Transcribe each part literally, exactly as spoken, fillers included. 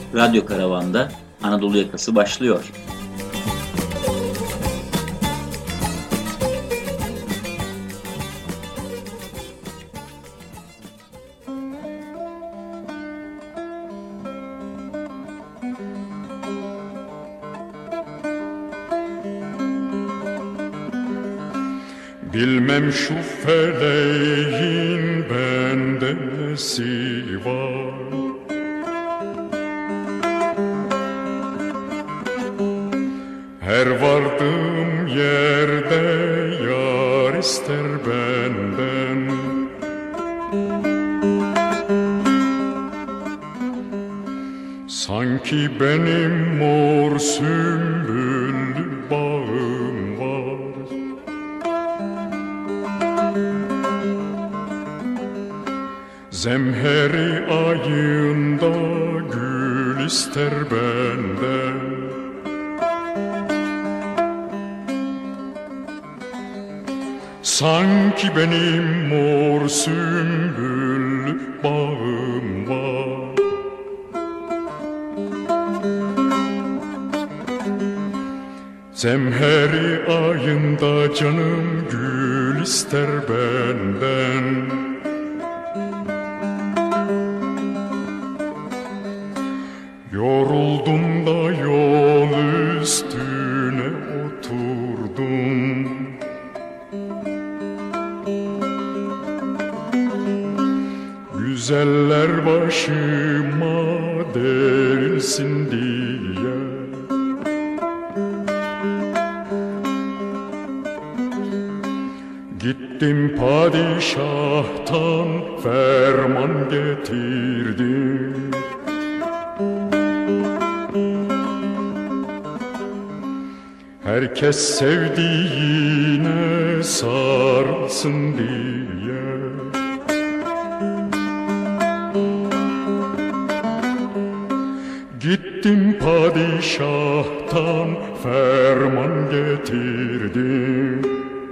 Radyo Karavan'da Anadolu Yakası başlıyor. Bilmem şu feleğin bende nesi var, her vardığım yerde yar ister benden. Sanki benim mor sümbüllü bağım var, zemheri ayında gül ister benden. Sanki benim mor sümbüllü bağım var, zemheri ayında canım gül ister benden. Yoruldum da yol üstüne oturdum, güzeller başıma derilsin diye. Gittim padişahtan ferman getirdim, herkes sevdiğine sarılsın diye. Gittim padişahtan ferman getirdim,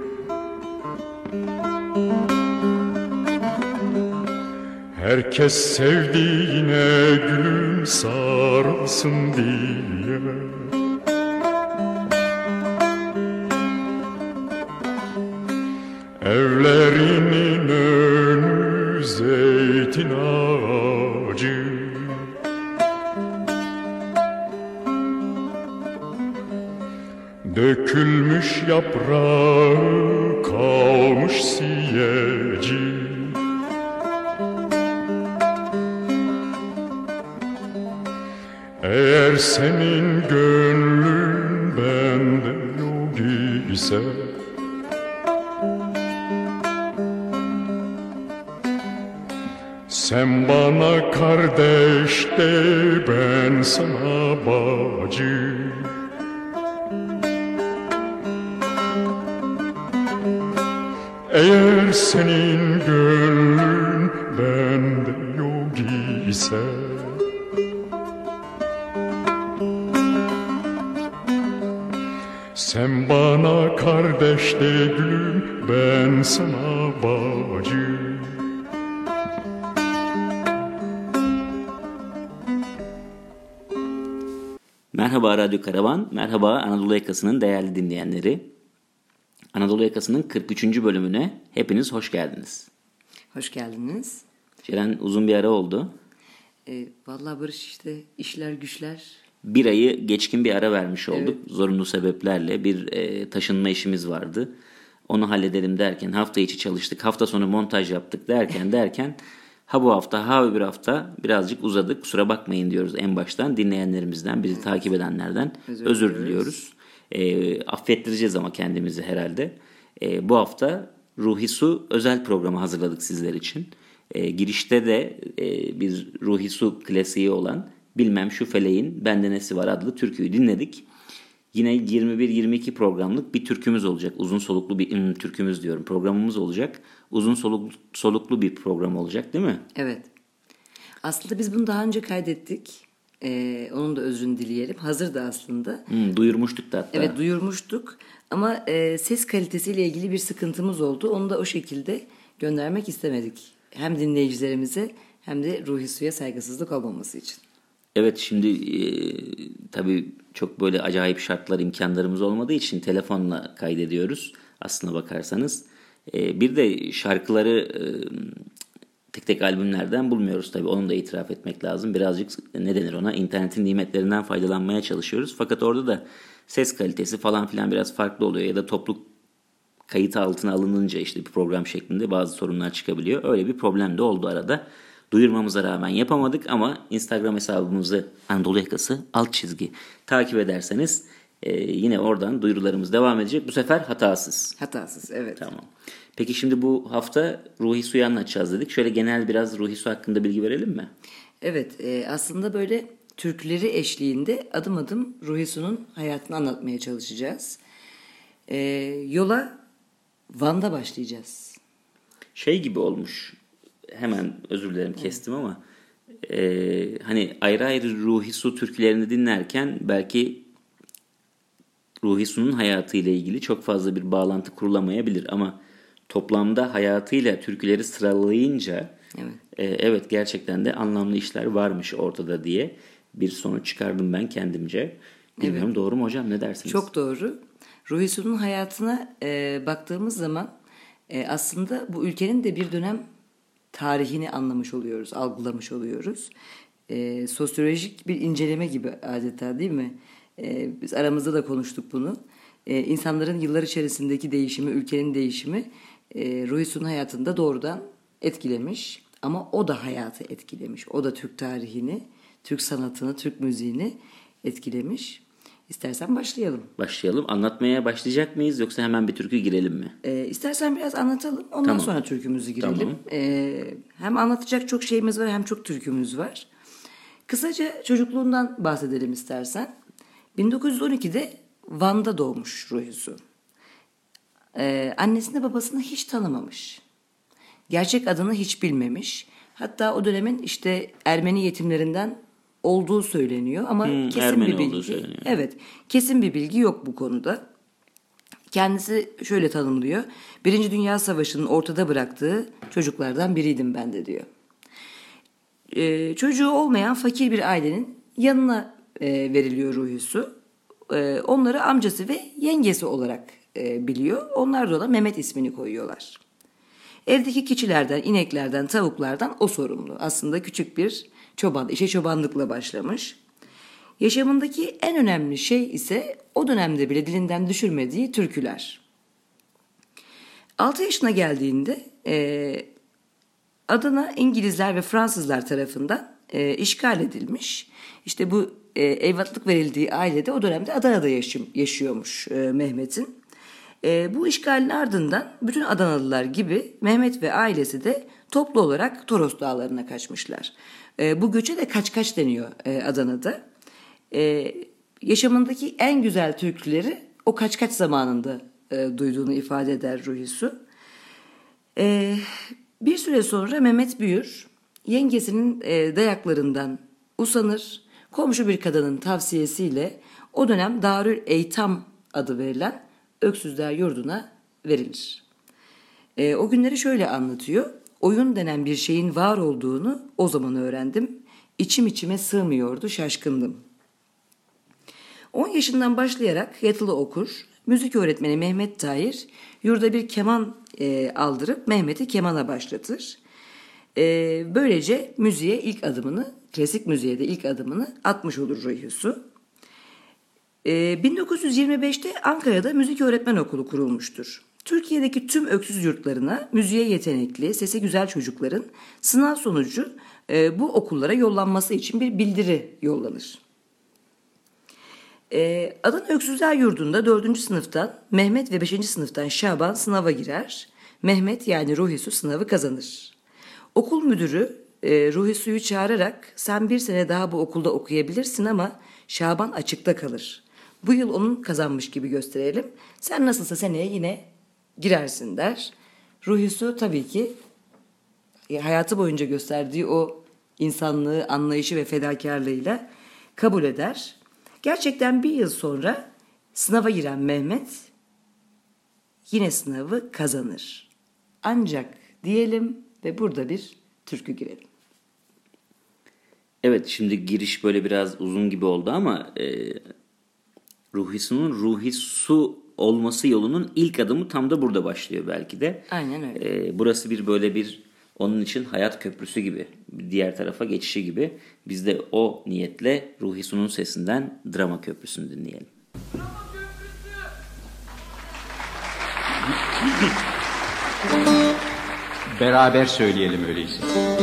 herkes sevdiğine gülüm sarılsın diye. Evlerinin önü zeytin ağacı, dökülmüş yaprağı kalmış siyeci. Eğer senin gönlün bende yok ise, sen bana kardeş de ben sana bacı. Eğer senin gönlün bende yok ise, sen bana kardeş de gülüm ben sana bacı. Merhaba Radyo Karavan, merhaba Anadolu Yakası'nın değerli dinleyenleri. Anadolu Yakası'nın kırk üçüncü bölümüne hepiniz hoş geldiniz. Hoş geldiniz. Ceren, uzun bir ara oldu. E, vallahi Barış, işte işler güçler. Bir ayı geçkin bir ara vermiş olduk. Evet. Zorunlu sebeplerle bir e, taşınma işimiz vardı. Onu halledelim derken hafta içi çalıştık. Hafta sonu montaj yaptık derken derken ha bu hafta ha öbür hafta birazcık uzadık. Kusura bakmayın diyoruz en baştan. Dinleyenlerimizden, bizi evet. takip edenlerden özür, özür diliyoruz. E, affettireceğiz ama kendimizi herhalde. E, bu hafta Ruhi Su özel programı hazırladık sizler için. E, girişte de e, bir Ruhi Su klasiği olan Bilmem Şu Feleğin Bende Nesi Var adlı türküyü dinledik. Yine yirmi bir yirmi iki programlık bir türkümüz olacak. Uzun soluklu bir ım, türkümüz diyorum. Programımız olacak. Uzun soluk, soluklu bir program olacak, değil mi? Evet. Aslında biz bunu daha önce kaydettik. Ee, onun da özrünü dileyelim. Hazırdı aslında. Hmm, duyurmuştuk da hatta. Evet, duyurmuştuk. Ama e, ses kalitesiyle ilgili bir sıkıntımız oldu. Onu da o şekilde göndermek istemedik. Hem dinleyicilerimize hem de Ruhi Su'ya saygısızlık olmaması için. Evet, şimdi e, tabii çok böyle acayip şartlar, imkanlarımız olmadığı için telefonla kaydediyoruz aslına bakarsanız. E, bir de şarkıları e, tek tek albümlerden bulmuyoruz tabii, onu da itiraf etmek lazım. Birazcık ne denir ona, internetin nimetlerinden faydalanmaya çalışıyoruz. Fakat orada da ses kalitesi falan filan biraz farklı oluyor ya da toplu kayıt altına alınınca işte bir program şeklinde bazı sorunlar çıkabiliyor. Öyle bir problem de oldu arada. Duyurmamıza rağmen yapamadık ama Instagram hesabımızı Anadolu Yakası alt çizgi takip ederseniz e, yine oradan duyurularımız devam edecek. Bu sefer hatasız. Hatasız, evet. Tamam. Peki şimdi bu hafta Ruhi Su'yu anlatacağız dedik. Şöyle genel biraz Ruhi Su hakkında bilgi verelim mi? Evet, e, aslında böyle türküleri eşliğinde adım adım Ruhi Su'nun hayatını anlatmaya çalışacağız. E, yola Van'da başlayacağız. Şey gibi olmuş. Hemen özür dilerim kestim ama e, hani ayrı ayrı Ruhi Su türkülerini dinlerken belki Ruhi Su'nun hayatıyla ilgili çok fazla bir bağlantı kurulamayabilir ama toplamda hayatıyla türküleri sıralayınca Evet. e, evet gerçekten de anlamlı işler varmış ortada diye bir sonuç çıkardım ben kendimce. Bilmiyorum, evet. Doğru mu hocam, ne dersiniz? Çok doğru. Ruhi Su'nun hayatına e, baktığımız zaman e, aslında bu ülkenin de bir dönem tarihini anlamış oluyoruz, algılamış oluyoruz. E, sosyolojik bir inceleme gibi adeta, değil mi? E, biz aramızda da konuştuk bunu. E, insanların yıllar içerisindeki değişimi, ülkenin değişimi e, Ruhi Su'nun hayatında doğrudan etkilemiş. Ama o da hayatı etkilemiş. O da Türk tarihini, Türk sanatını, Türk müziğini etkilemiş. İstersen başlayalım. Başlayalım. Anlatmaya başlayacak mıyız yoksa hemen bir türkü girelim mi? Ee, istersen biraz anlatalım. Ondan tamam. sonra türkümüzü girelim. Tamam. Ee, hem anlatacak çok şeyimiz var hem çok türkümüz var. Kısaca çocukluğundan bahsedelim istersen. bin dokuz yüz on ikide Van'da doğmuş Ruhi Su. Ee, annesini babasını hiç tanımamış. Gerçek adını hiç bilmemiş. Hatta o dönemin işte Ermeni yetimlerinden olduğu söyleniyor ama hmm, kesin Ermeni bir bilgi. olduğu söyleniyor. Evet, kesin bir bilgi yok bu konuda. Kendisi şöyle tanımlıyor. Birinci Dünya Savaşı'nın ortada bıraktığı çocuklardan biriydim ben de diyor. Ee, çocuğu olmayan fakir bir ailenin yanına e, veriliyor Ruhi Su. E, onları amcası ve yengesi olarak e, biliyor. Onlar da ona Mehmet ismini koyuyorlar. Evdeki keçilerden, ineklerden, tavuklardan o sorumlu. Aslında küçük bir çoban, işe çobanlıkla başlamış. Yaşamındaki en önemli şey ise o dönemde bile dilinden düşürmediği türküler. altı yaşına geldiğinde e, Adana İngilizler ve Fransızlar tarafından e, işgal edilmiş. İşte bu e, evlatlık verildiği ailede o dönemde Adana'da yaşım, yaşıyormuş e, Mehmet'in. E, bu işgalin ardından bütün Adanalılar gibi Mehmet ve ailesi de toplu olarak Toros Dağları'na kaçmışlar. E, bu göçe de kaç kaç deniyor e, Adana'da. E, yaşamındaki en güzel türküleri o kaç kaç zamanında e, duyduğunu ifade eder Ruhi Su. E, bir süre sonra Mehmet büyür, yengesinin e, dayaklarından usanır, komşu bir kadının tavsiyesiyle o dönem Darül Eytam adı verilen Öksüzler Yurdu'na verilir. E, o günleri şöyle anlatıyor. Oyun denen bir şeyin var olduğunu o zaman öğrendim. İçim içime sığmıyordu, şaşkındım. on yaşından başlayarak yatılı okur. Müzik öğretmeni Mehmet Tahir yurda bir keman e, aldırıp Mehmet'i kemana başlatır. E, böylece müziğe ilk adımını, klasik müziğe de ilk adımını atmış olur Ruhi Su. E, bin dokuz yüz yirmi beşte Ankara'da müzik öğretmen okulu kurulmuştur. Türkiye'deki tüm öksüz yurtlarına müziğe yetenekli, sesi güzel çocukların sınav sonucu e, bu okullara yollanması için bir bildiri yollanır. E, Adana Öksüzler Yurdu'nda dördüncü sınıftan Mehmet ve beşinci sınıftan Şaban sınava girer. Mehmet yani Ruhi Su sınavı kazanır. Okul müdürü e, Ruhi Su'yu çağırarak sen bir sene daha bu okulda okuyabilirsin ama Şaban açıkta kalır. Bu yıl onun kazanmış gibi gösterelim. Sen nasılsa seneye yine girersin der. Ruhi Su tabii ki hayatı boyunca gösterdiği o insanlığı, anlayışı ve fedakarlığıyla kabul eder. Gerçekten bir yıl sonra sınava giren Mehmet yine sınavı kazanır. Ancak diyelim ve burada bir türkü girelim. Evet, şimdi giriş böyle biraz uzun gibi oldu ama e, Ruhisu'nun Ruhisu olması yolunun ilk adımı tam da burada başlıyor belki de. Aynen öyle. E, burası bir böyle bir onun için hayat köprüsü gibi, diğer tarafa geçişi gibi. Biz de o niyetle Ruhisu'nun sesinden Drama Köprüsü'nü dinleyelim. Beraber söyleyelim öyleyse.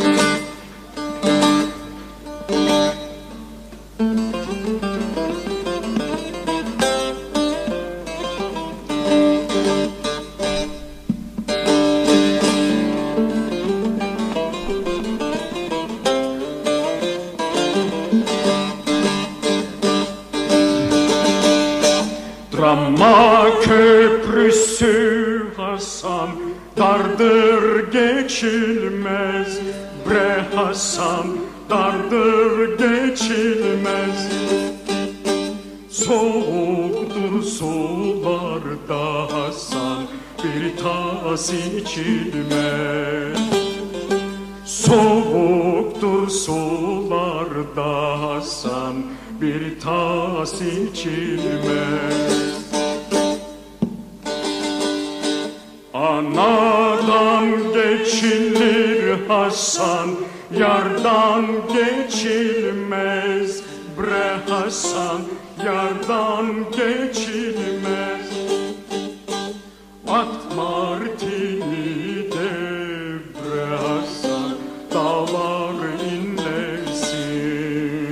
Drama köprüsü Hasan, dardır geçilmez. Bre Hasan, dardır geçilmez. Soğuktur sularda Hasan, bir tas içilmez. Soğuktur sularda Hasan, bir tas içilmez. Anadan geçilir Hasan, yardan geçilmez. Bre Hasan, yardan geçilmez. At martini de bre Hasan, dağlar inlesin.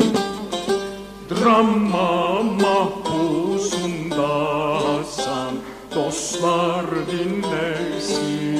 Drama mahpusunda Hasan, dostlar dinlesin.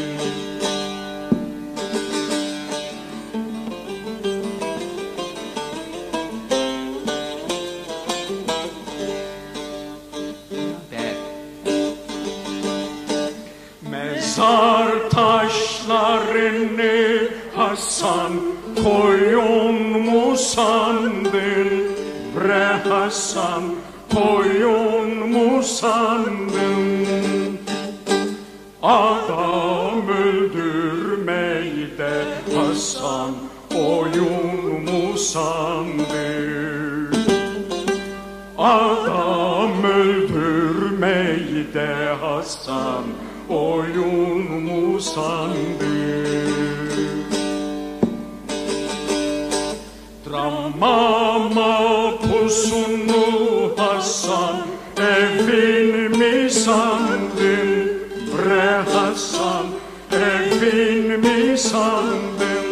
Mezar taşlarını Hasan, koyun mu sandın? Bre Hasan, koyun mu sandın? Adam öldürmeyi de Hasan, oyun mu sandın? Adam öldürmeyi de Hasan, oyun mu sandın? Drama mahpusunu Hasan, evin mi sandın? Bre Hasan, evin mi sandın?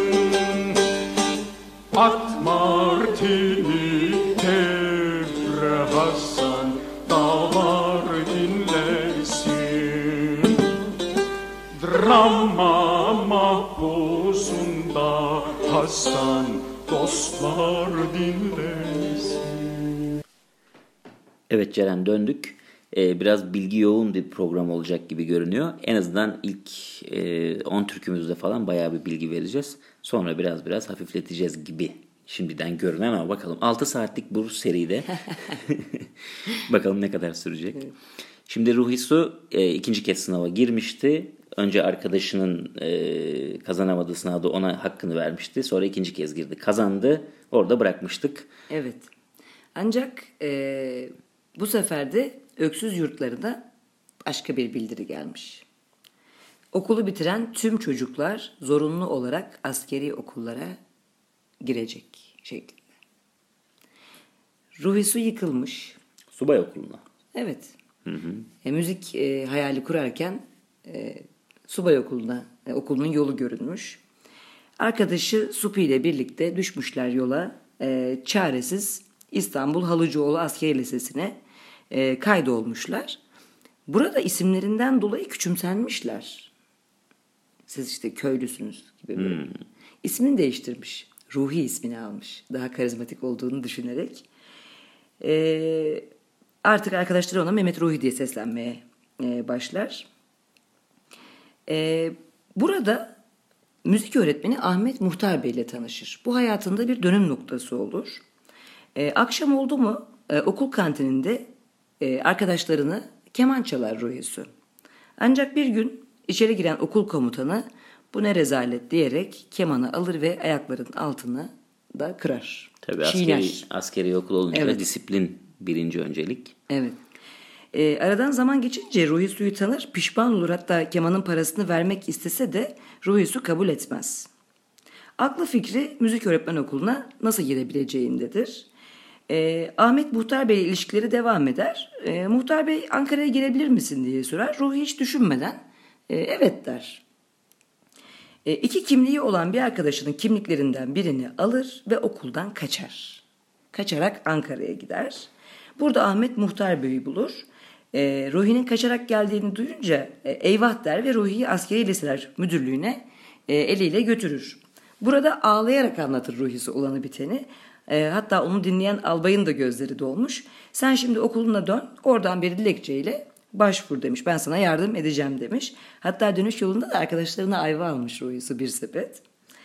At martini de bre Hasan, dağlar inlesin. Drama mahpusunda Hasan, dostlar dinlesin. Evet Ceren, döndük. Ee, biraz bilgi yoğun bir program olacak gibi görünüyor. En azından ilk on türkümüzde falan bayağı bir bilgi vereceğiz. Sonra biraz biraz hafifleteceğiz gibi şimdiden görünen, ama bakalım altı saatlik bu seride bakalım ne kadar sürecek. Evet. Şimdi Ruhisu e, ikinci kez sınava girmişti. Önce arkadaşının e, kazanamadığı sınavda ona hakkını vermişti. Sonra ikinci kez girdi, kazandı. Orada bırakmıştık. Evet. Ancak e, bu sefer de öksüz yurtlarına başka bir bildiri gelmiş. Okulu bitiren tüm çocuklar zorunlu olarak askeri okullara girecek şeklinde. Ruhisu yıkılmış. Subay okuluna. Evet. Hı hı. E, müzik e, hayali kurarken e, subay okuluna, e, okulunun yolu görünmüş. Arkadaşı Supi ile birlikte düşmüşler yola. E, çaresiz İstanbul Halıcıoğlu Askeri Lisesi'ne e, kaydolmuşlar. Burada isimlerinden dolayı küçümsenmişler. Siz işte köylüsünüz gibi böyle. Hmm. İsmini değiştirmiş. Ruhi ismini almış. Daha karizmatik olduğunu düşünerek. E, artık arkadaşları ona Mehmet Ruhi diye seslenmeye e, başlar. E, burada müzik öğretmeni Ahmet Muhtar Bey ile tanışır. Bu hayatında bir dönüm noktası olur. E, akşam oldu mu e, okul kantininde e, arkadaşlarını keman çalar Ruhisu. Ancak bir gün içeri giren okul komutanı bu ne rezalet diyerek kemanı alır ve ayaklarının altını da kırar. Tabii Çiğner. askeri, askeri okul olunca Evet. disiplin birinci öncelik. Evet. E, aradan zaman geçince Ruhisu'yu tanır, pişman olur. Hatta kemanın parasını vermek istese de Ruhisu kabul etmez. Aklı fikri müzik öğretmen okuluna nasıl girebileceğindedir. E, Ahmet Muhtar Bey ile ilişkileri devam eder. E, Muhtar Bey Ankara'ya gelebilir misin diye sorar. Ruhi hiç düşünmeden e, evet der. E, iki kimliği olan bir arkadaşının kimliklerinden birini alır ve okuldan kaçar. Kaçarak Ankara'ya gider. Burada Ahmet Muhtar Bey'i bulur. E, Ruhi'nin kaçarak geldiğini duyunca e, eyvah der ve Ruhi'yi askeri liseler müdürlüğüne e, eliyle götürür. Burada ağlayarak anlatır Ruhi'si olanı biteni. E, hatta onu dinleyen albayın da gözleri dolmuş. Sen şimdi okuluna dön, oradan bir dilekçeyle başvur demiş. Ben sana yardım edeceğim demiş. Hatta dönüş yolunda da arkadaşlarına ayva almış Ruhi'si bir sepet.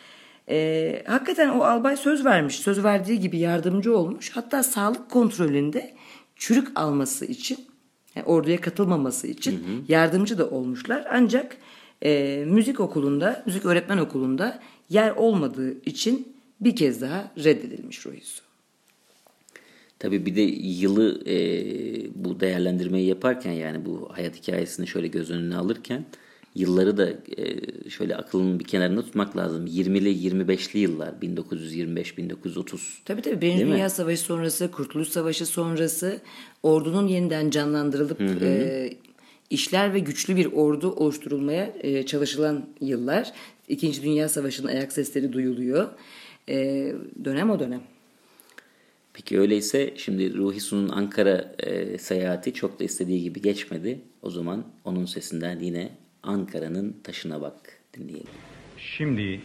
E, hakikaten o albay söz vermiş. Söz verdiği gibi yardımcı olmuş. Hatta sağlık kontrolünde çürük alması için, yani orduya katılmaması için hı hı. yardımcı da olmuşlar. Ancak e, müzik okulunda, müzik öğretmen okulunda yer olmadığı için bir kez daha reddedilmiş Ruhisu. Tabii bir de yılı e, bu değerlendirmeyi yaparken, yani bu hayat hikayesini şöyle göz önüne alırken yılları da e, şöyle aklının bir kenarında tutmak lazım. yirmili yirmi beşli yıllar, bin dokuz yüz yirmi beş bin dokuz yüz otuz. Tabii tabii. Birinci Dünya Savaşı sonrası, Kurtuluş Savaşı sonrası ordunun yeniden canlandırılıp hı hı. E, işler ve güçlü bir ordu oluşturulmaya e, çalışılan yıllar. İkinci Dünya Savaşı'nın ayak sesleri duyuluyor. E, dönem o dönem. Peki öyleyse şimdi Ruhisu'nun Ankara e, seyahati çok da istediği gibi geçmedi. O zaman onun sesinden yine Ankara'nın taşına bak dinleyelim. Şimdi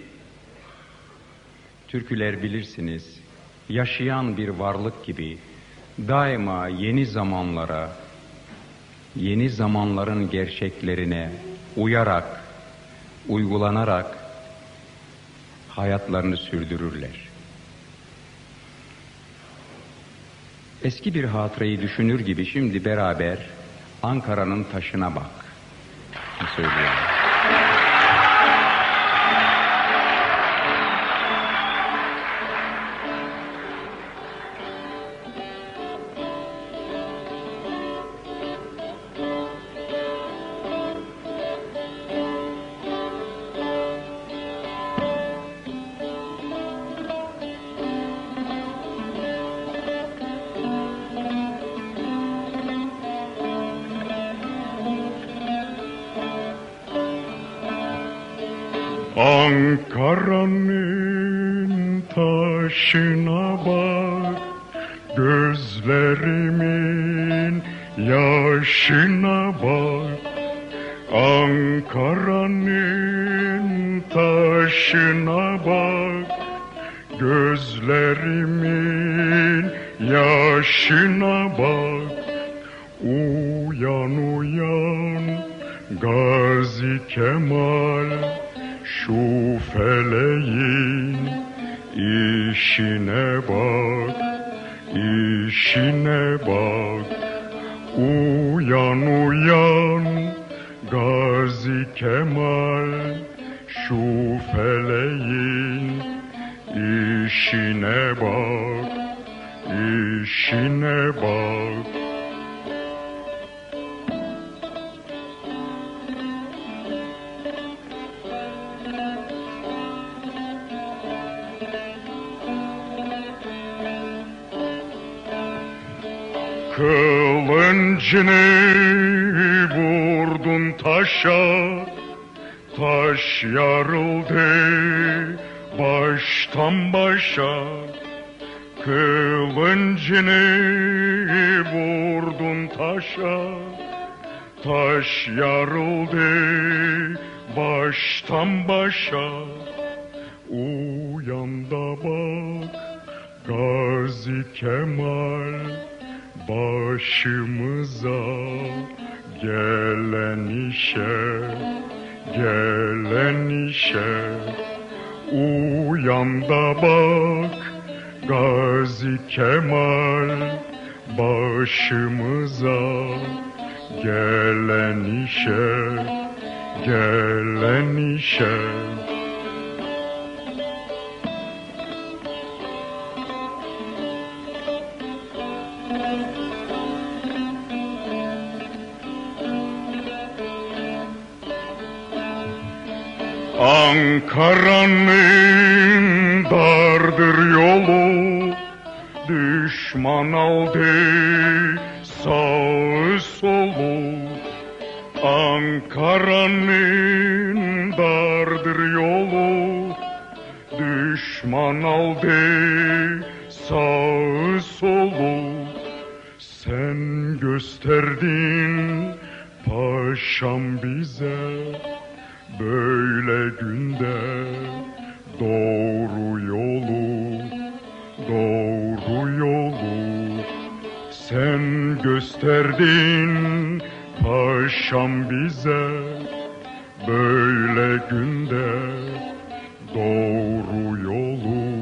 türküler bilirsiniz, yaşayan bir varlık gibi daima yeni zamanlara, yeni zamanların gerçeklerine uyarak, uygulanarak hayatlarını sürdürürler. Eski bir hatırayı düşünür gibi şimdi beraber Ankara'nın taşına bak söylüyorum. Ankara'nın taşına bak, gözlerimin yaşına bak. Ankara'nın taşına bak, gözlerimin yaşına bak. Uyan uyan Gazi Kemal, şu feleğin işine bak, işine bak. Uyan uyan Gazi Kemal, şu feleğin işine bak, işine bak. Kılıncını vurdun taşa, taş yarıldı baştan başa. Kılıncını vurdun taşa, taş yarıldı baştan başa. Uyan da bak Gazi Kemal, başımıza gelen işe, gelen işe. Uyan da bak Gazi Kemal, başımıza gelen işe, gelen işe. Ankara'nın dardır yolu, düşman aldı sağı solu. Ankara'nın dardır yolu, düşman aldı sağı solu. Sen gösterdin paşam bize böyle günde doğru yolu, doğru yolu. Sen gösterdin paşam bize böyle günde doğru yolu,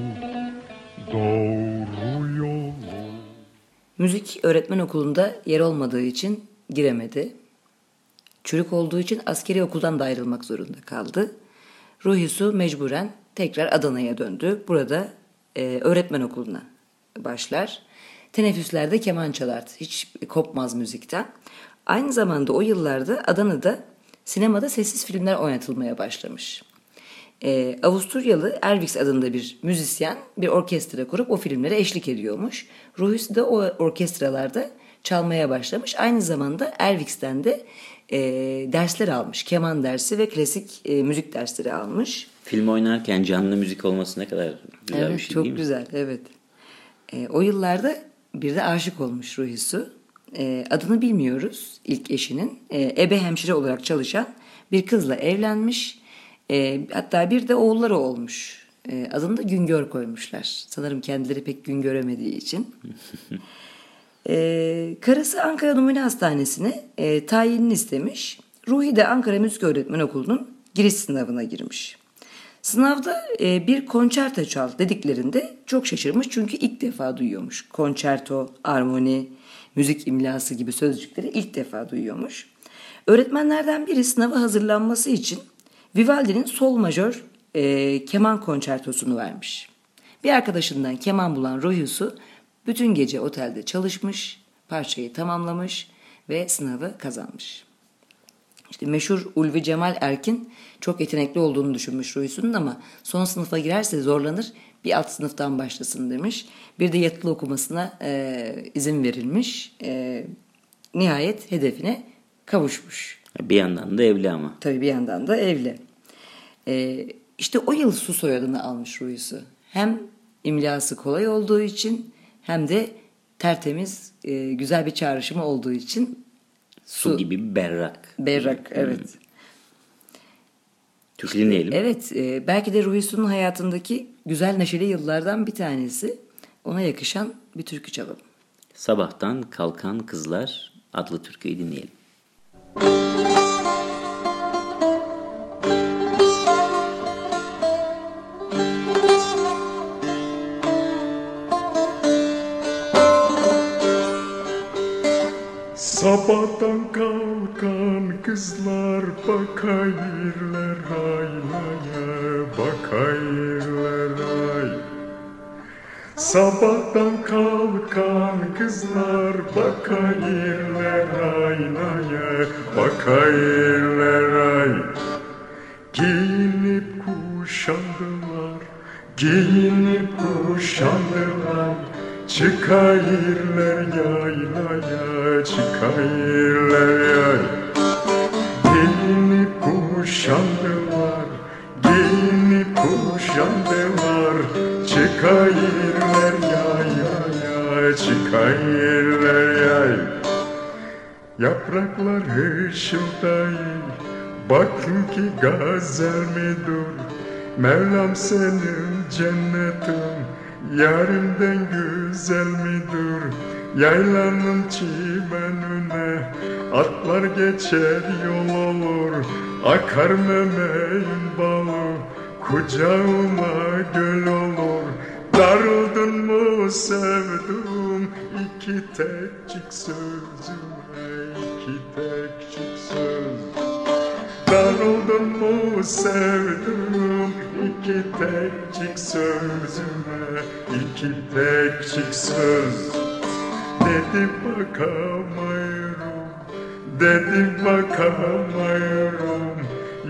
doğru yolu. Müzik öğretmen okulunda yer olmadığı için giremedi. Çürük olduğu için askeri okuldan da ayrılmak zorunda kaldı. Ruhi Su mecburen tekrar Adana'ya döndü. Burada e, öğretmen okuluna başlar. Teneffüslerde keman çalardı. Hiç kopmaz müzikten. Aynı zamanda o yıllarda Adana'da sinemada sessiz filmler oynatılmaya başlamış. Ee, Avusturyalı Ervix adında bir müzisyen bir orkestra kurup o filmlere eşlik ediyormuş. Ruhi de o orkestralarda çalmaya başlamış. Aynı zamanda Ervix'ten de e, dersler almış. Keman dersi ve klasik e, müzik dersleri almış. Film oynarken canlı müzik olması ne kadar güzel evet, bir şey çok değil mi? güzel, evet. E, o yıllarda bir de aşık olmuş Ruhi Su. E, adını bilmiyoruz ilk eşinin. E, ebe hemşire olarak çalışan bir kızla evlenmiş. E, hatta bir de oğulları olmuş. E, adını da Güngör koymuşlar. Sanırım kendileri pek gün göremediği için. e, karısı Ankara Numune Hastanesi'ne e, tayinini istemiş. Ruhi de Ankara Müzik Öğretmeni Okulu'nun giriş sınavına girmiş. Sınavda e, bir konçerto çal dediklerinde çok şaşırmış çünkü ilk defa duyuyormuş. Konçerto, armoni, müzik imlası gibi sözcükleri ilk defa duyuyormuş. Öğretmenlerden biri sınava hazırlanması için Vivaldi'nin sol majör e, keman konçertosunu vermiş. Bir arkadaşından keman bulan Ruhi Su bütün gece otelde çalışmış, parçayı tamamlamış ve sınavı kazanmış. İşte meşhur Ulvi Cemal Erkin çok yetenekli olduğunu düşünmüş Ruhi Su'nun ama son sınıfa girerse zorlanır, bir alt sınıftan başlasın demiş. Bir de yatılı okumasına e, izin verilmiş. E, nihayet hedefine kavuşmuş. Bir yandan da evli ama. Tabii bir yandan da evli. E, işte o yıl Su soyadını almış Ruhi Su. Hem imlası kolay olduğu için hem de tertemiz, e, güzel bir çağrışımı olduğu için Su, Su gibi berrak. Berrak, evet. Hmm. Türkü dinleyelim. Evet, e, belki de Ruhi Su'nun hayatındaki güzel neşeli yıllardan bir tanesi. Ona yakışan bir türkü çalalım. Sabahtan Kalkan Kızlar adlı türküyü dinleyelim. Sabahtan kalkan kızlar bakayırlar aynaya, bakayırlar ay. Sabahtan kalkan kızlar bakayırlar aynaya, bakayırlar ay. Giyinip kuşandılar, giyinip kuşandılar. Çıkayırlar yaylaya, çıkayırlar yay. Giyinip kuşandılar, giyinip kuşandılar. Çıkayırlar yaylaya, çıkayırlar yay. Yapraklar hışıldayır, bakın ki gazel midur? Mevlam senin cennetin yarimden güzel midir? Yaylanın çimenine atlar geçer yol olur. Akar memeğin balı kucağıma göl olur. Darıldın mı sevdum iki tekçik sözüme, iki tekçik söz. Darıldın mı sevdum iki tekçik sözüme, iki tekçik söz. Dedi bakamayırım, dedi bakamayırım.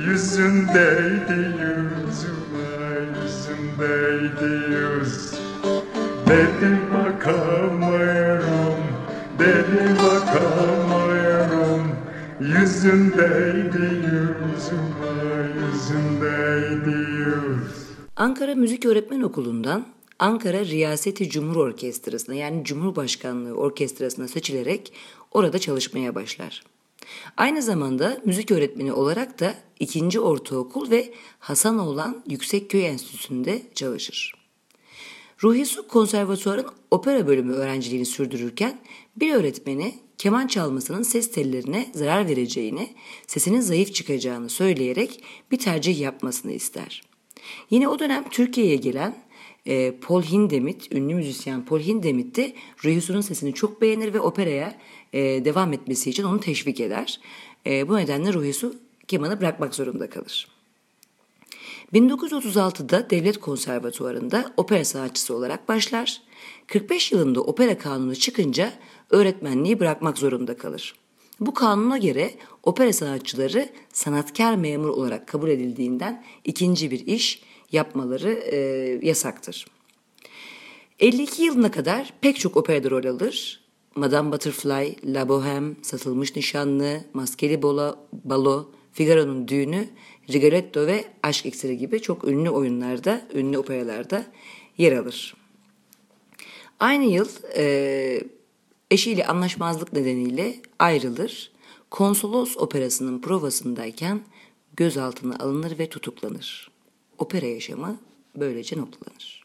yüzündeydi yüzüme, yüzündeydi yüz. Dedim bakamıyorum, dedim bakamıyorum, yüzündeydi yüzüme, yüzündeydi yüz. Ankara Müzik Öğretmen Okulu'ndan Ankara Riyaseti Cumhur Orkestrası'na yani Cumhurbaşkanlığı Orkestrası'na seçilerek orada çalışmaya başlar. Aynı zamanda müzik öğretmeni olarak da ikinci Ortaokul ve Hasanoğlan Yüksekköy Enstitüsü'nde çalışır. Ruhi Su konservatuvarın opera bölümü öğrenciliğini sürdürürken bir öğretmeni keman çalmasının ses tellerine zarar vereceğini, sesinin zayıf çıkacağını söyleyerek bir tercih yapmasını ister. Yine o dönem Türkiye'ye gelen e, Paul Hindemith, ünlü müzisyen Paul Hindemith de Ruhi Su'nun sesini çok beğenir ve operaya e, devam etmesi için onu teşvik eder. E, bu nedenle Ruhi Su kemanı bırakmak zorunda kalır. bin dokuz yüz otuz altıda Devlet Konservatuvarı'nda opera sanatçısı olarak başlar. kırk beş yılında opera kanunu çıkınca öğretmenliği bırakmak zorunda kalır. Bu kanuna göre opera sanatçıları sanatkar memur olarak kabul edildiğinden ikinci bir iş yapmaları e, yasaktır. elli iki yılına kadar pek çok operada rol alır. Madame Butterfly, La Bohème, Satılmış Nişanlı, Maskeli Balo, Balo, Figaro'nun Düğünü, Rigoletto ve Aşk İksiri gibi çok ünlü oyunlarda, ünlü operalarda yer alır. Aynı yıl e, eşiyle anlaşmazlık nedeniyle ayrılır. Konsolos operasının provasındayken gözaltına alınır ve tutuklanır. Opera yaşamı böylece noktalanır.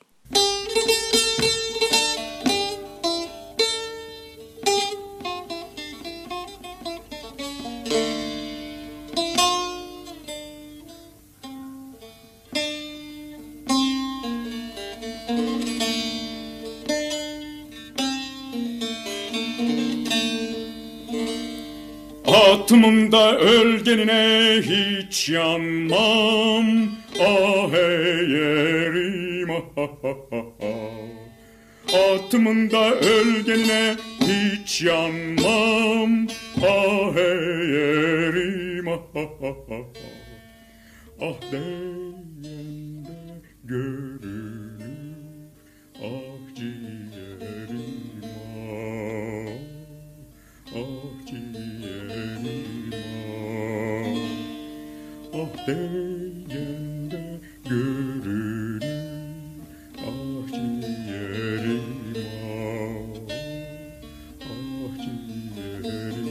Atımında ölgenine hiç yanmam, ah eğerim ah ah ah ah. Atımında ölgenine hiç yanmam, ah eğerim ah ah ah ah. Ah değende görünür, ah ciğerim ah, ah ciğerim ah, ah değende görünür, ah ciğerim ah, ah ciğerim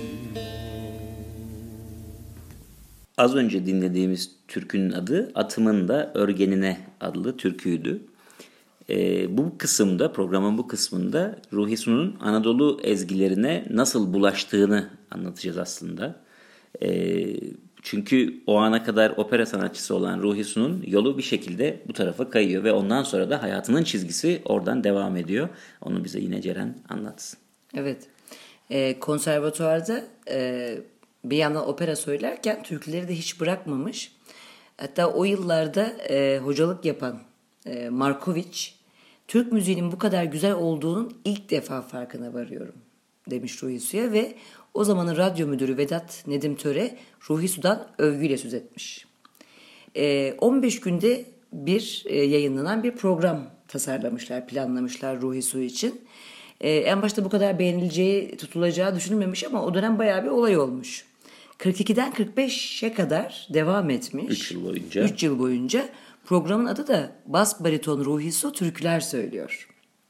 ah. Az önce dinlediğimiz türkünün adı Atımın da Örgenine adlı türküydü. Ee, bu kısımda, programın bu kısmında Ruhi Su'nun Anadolu ezgilerine nasıl bulaştığını anlatacağız aslında. Ee, çünkü o ana kadar opera sanatçısı olan Ruhi Su'nun yolu bir şekilde bu tarafa kayıyor ve ondan sonra da hayatının çizgisi oradan devam ediyor. Onu bize yine Ceren anlatsın. Evet, e, konservatuvarda e, bir yandan opera söylerken türküleri de hiç bırakmamış. Hatta o yıllarda e, hocalık yapan e, Markoviç, Türk müziğinin bu kadar güzel olduğunun ilk defa farkına varıyorum demiş Ruhi Su'ya ve o zamanın radyo müdürü Vedat Nedim Töre Ruhi Su'dan övgüyle söz etmiş. E, on beş günde bir e, yayınlanan bir program tasarlamışlar, planlamışlar Ruhi Su için. E, en başta bu kadar beğenileceği, tutulacağı düşünülmemiş ama o dönem bayağı bir olay olmuş. kırk ikiden kırk beşe kadar devam etmiş. üç yıl boyunca. üç yıl boyunca. Programın adı da Bas Bariton Ruhi Su Türküler Söylüyor.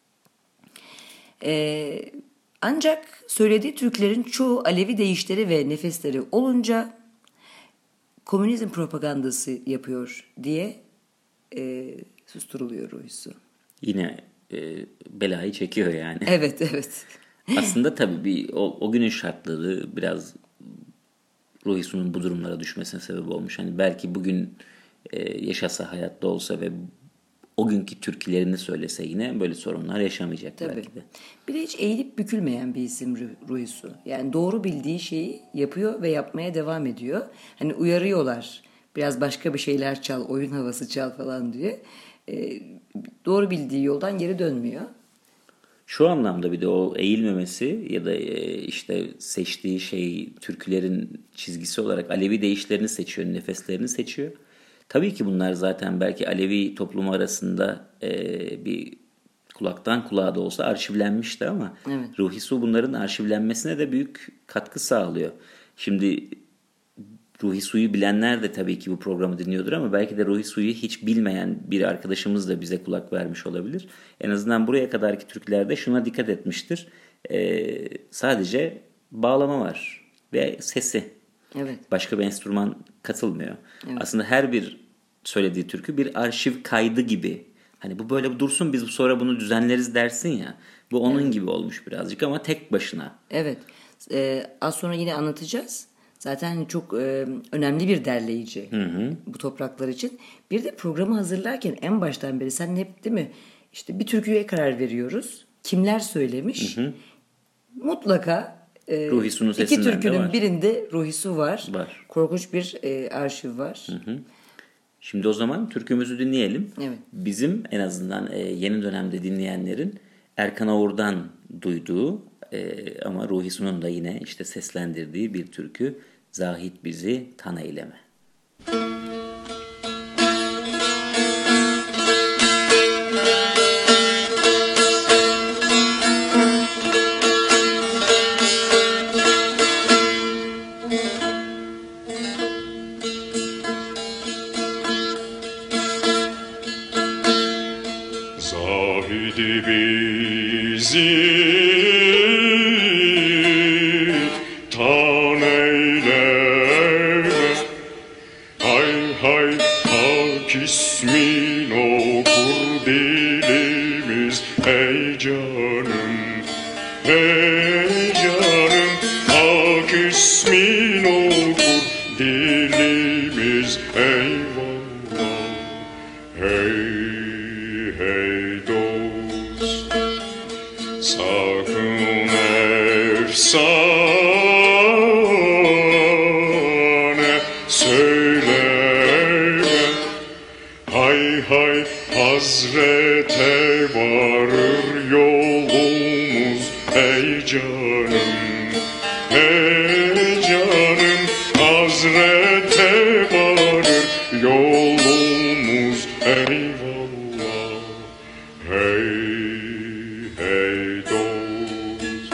Ee, ancak söylediği türkülerin çoğu Alevi deyişleri ve nefesleri olunca komünizm propagandası yapıyor diye e, susturuluyor Ruhi Su. Yine e, belayı çekiyor yani. Evet, evet. Aslında tabii bir o, o günün şartları biraz Ruhi Su'nun bu durumlara düşmesine sebep olmuş. Hani belki bugün e, yaşasa, hayatta olsa ve o günkü türkülerini söylese yine böyle sorunlar yaşamayacak Tabii. belki de. Bir de hiç eğilip bükülmeyen bir isim Ruhi Su. Yani doğru bildiği şeyi yapıyor ve yapmaya devam ediyor. Hani uyarıyorlar. Biraz başka bir şeyler çal, oyun havası çal falan diye. E, doğru bildiği yoldan geri dönmüyor. Şu anlamda bir de o eğilmemesi ya da e, işte seçtiği şey türkülerin çizgisi olarak Alevi deyişlerini seçiyor, nefeslerini seçiyor. Tabii ki bunlar zaten belki Alevi toplumu arasında e, bir kulaktan kulağa da olsa arşivlenmişti ama Evet. Ruhi Su bunların arşivlenmesine de büyük katkı sağlıyor. Şimdi Ruhi Su'yu bilenler de tabii ki bu programı dinliyordur ama belki de Ruhi Su'yu hiç bilmeyen bir arkadaşımız da bize kulak vermiş olabilir. En azından buraya kadarki türkülerde şuna dikkat etmiştir. Ee, sadece bağlama var ve sesi. Evet. Başka bir enstrüman katılmıyor. Evet. Aslında her bir söylediği türkü bir arşiv kaydı gibi. Hani bu böyle dursun, biz sonra bunu düzenleriz dersin ya. Bu onun Evet. gibi olmuş birazcık ama tek başına. Evet. Ee, az sonra yine anlatacağız. Zaten çok e, önemli bir derleyici bu topraklar için. Bir de programı hazırlarken en baştan beri sen hep değil mi? İşte bir türküye karar veriyoruz. Kimler söylemiş? Mutlaka e, Ruhi Su'nun iki sesinden de türkünün var. birinde Ruhi Su var. Var. Korkunç bir e, arşiv var. Şimdi o zaman türkümüzü dinleyelim. Evet. Bizim en azından e, yeni dönemde dinleyenlerin Erkan Oğur'dan duyduğu e, ama Ruhi Su'nun da yine işte seslendirdiği bir türkü, Zahit Bizi Tan Eyleme. Zahidi bizi tan eyleme, hay hay hak ismin okur dilimiz, ey canım, ey canım, hak ismin okur dilimiz, eyvallah, hey. Hey dost, sakın efsane söyleme, hay hay Hazrete varır yolumuz, ey canım, ey canım, Hazrete varır yolumuz, eyvallah. Hey, hey dost.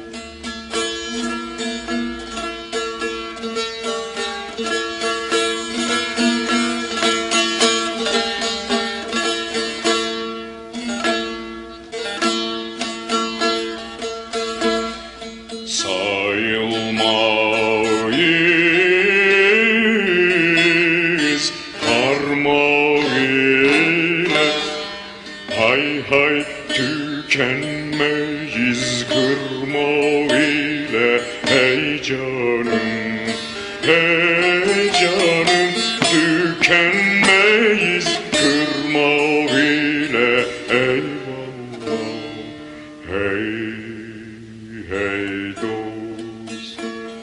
Sayılmayız parmağı ile, hay hay tükenmeyiz kırmağı ile, hey canım, hey canım, tükenmeyiz kırmağı ile, eyvallah, hey, hey dost.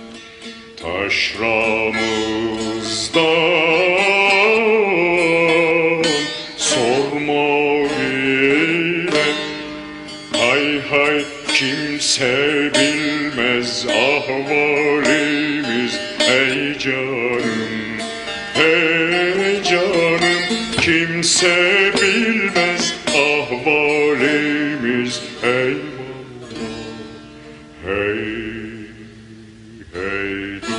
Taşramızdan sorma ile, hay hay kimse bilmez ahvalimiz, ey canım, ey canım, kimse bilmez ahvalimiz, eyvallah, hey, hey dost.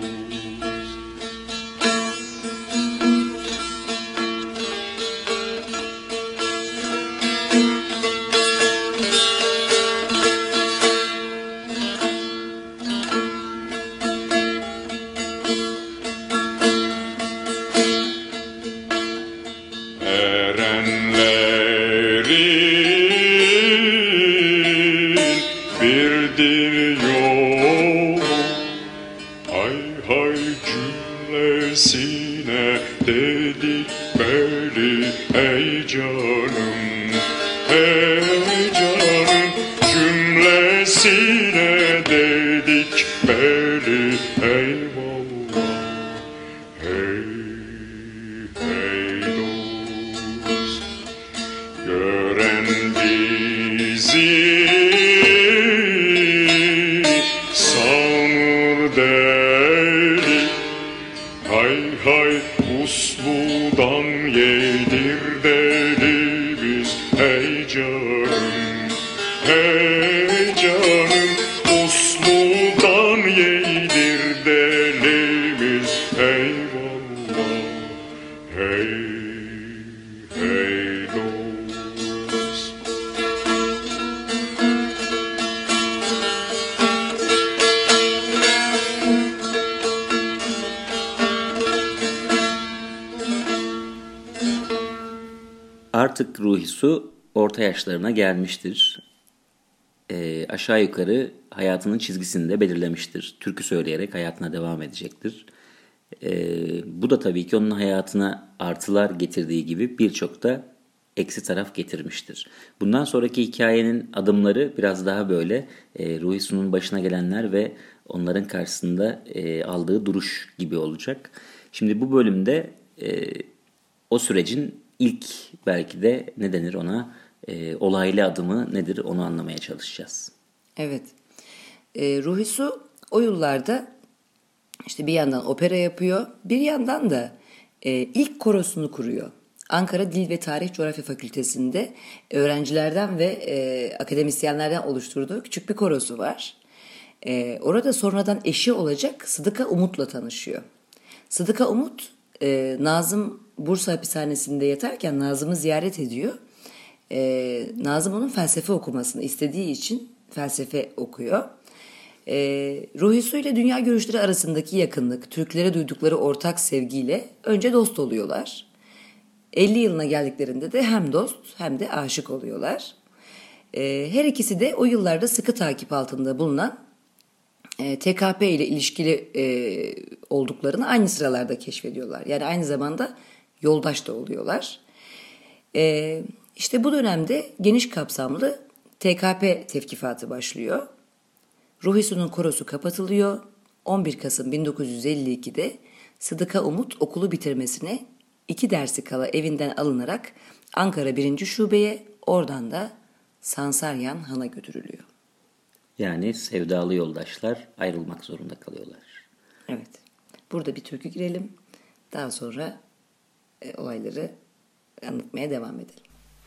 Erenlerin birdir yolu, hay hay cümlesine dedik beli, ey canım, ey canım, cümlesine dedik beli, eyvallah, hey, hey dost. Gören bizi hey canım, hey canım, usludan yedir delimiz, eyvallah, hey, hey dost. Artık Ruhi Su orta yaşlarına gelmiştir. E, aşağı yukarı hayatının çizgisini de belirlemiştir. Türkü söyleyerek hayatına devam edecektir. E, bu da tabii ki onun hayatına artılar getirdiği gibi birçok da eksi taraf getirmiştir. Bundan sonraki hikayenin adımları biraz daha böyle e, Ruhi Su'nun başına gelenler ve onların karşısında e, aldığı duruş gibi olacak. Şimdi bu bölümde e, o sürecin ilk belki de ne denir ona e, olaylı adımı nedir onu anlamaya çalışacağız. Evet. E, Ruhi Su o yıllarda işte bir yandan opera yapıyor, bir yandan da e, ilk korosunu kuruyor. Ankara Dil ve Tarih Coğrafya Fakültesi'nde öğrencilerden ve e, akademisyenlerden oluşturduğu küçük bir korosu var. E, orada sonradan eşi olacak Sıdıka Umut'la tanışıyor. Sıdıka Umut, e, Nazım Bursa hapishanesinde yatarken Nazım'ı ziyaret ediyor. E, Nazım onun felsefe okumasını istediği için felsefe okuyor. E, Ruhi Su ile dünya görüşleri arasındaki yakınlık, Türklere duydukları ortak sevgiyle önce dost oluyorlar. elli yılına geldiklerinde de hem dost hem de aşık oluyorlar. E, her ikisi de o yıllarda sıkı takip altında bulunan e, T K P ile ilişkili e, olduklarını aynı sıralarda keşfediyorlar. Yani aynı zamanda yoldaş da oluyorlar. E, işte bu dönemde geniş kapsamlı T K P tevkifatı başlıyor. Ruhi Su'nun korosu kapatılıyor. on bir Kasım bin dokuz yüz elli ikide Sıdıka Umut okulu bitirmesine iki dersi kala evinden alınarak Ankara birinci Şube'ye, oradan da Sansaryan Han'a götürülüyor. Yani sevdalı yoldaşlar ayrılmak zorunda kalıyorlar. Evet. Burada bir türkü girelim. Daha sonra e, olayları anlatmaya devam edelim.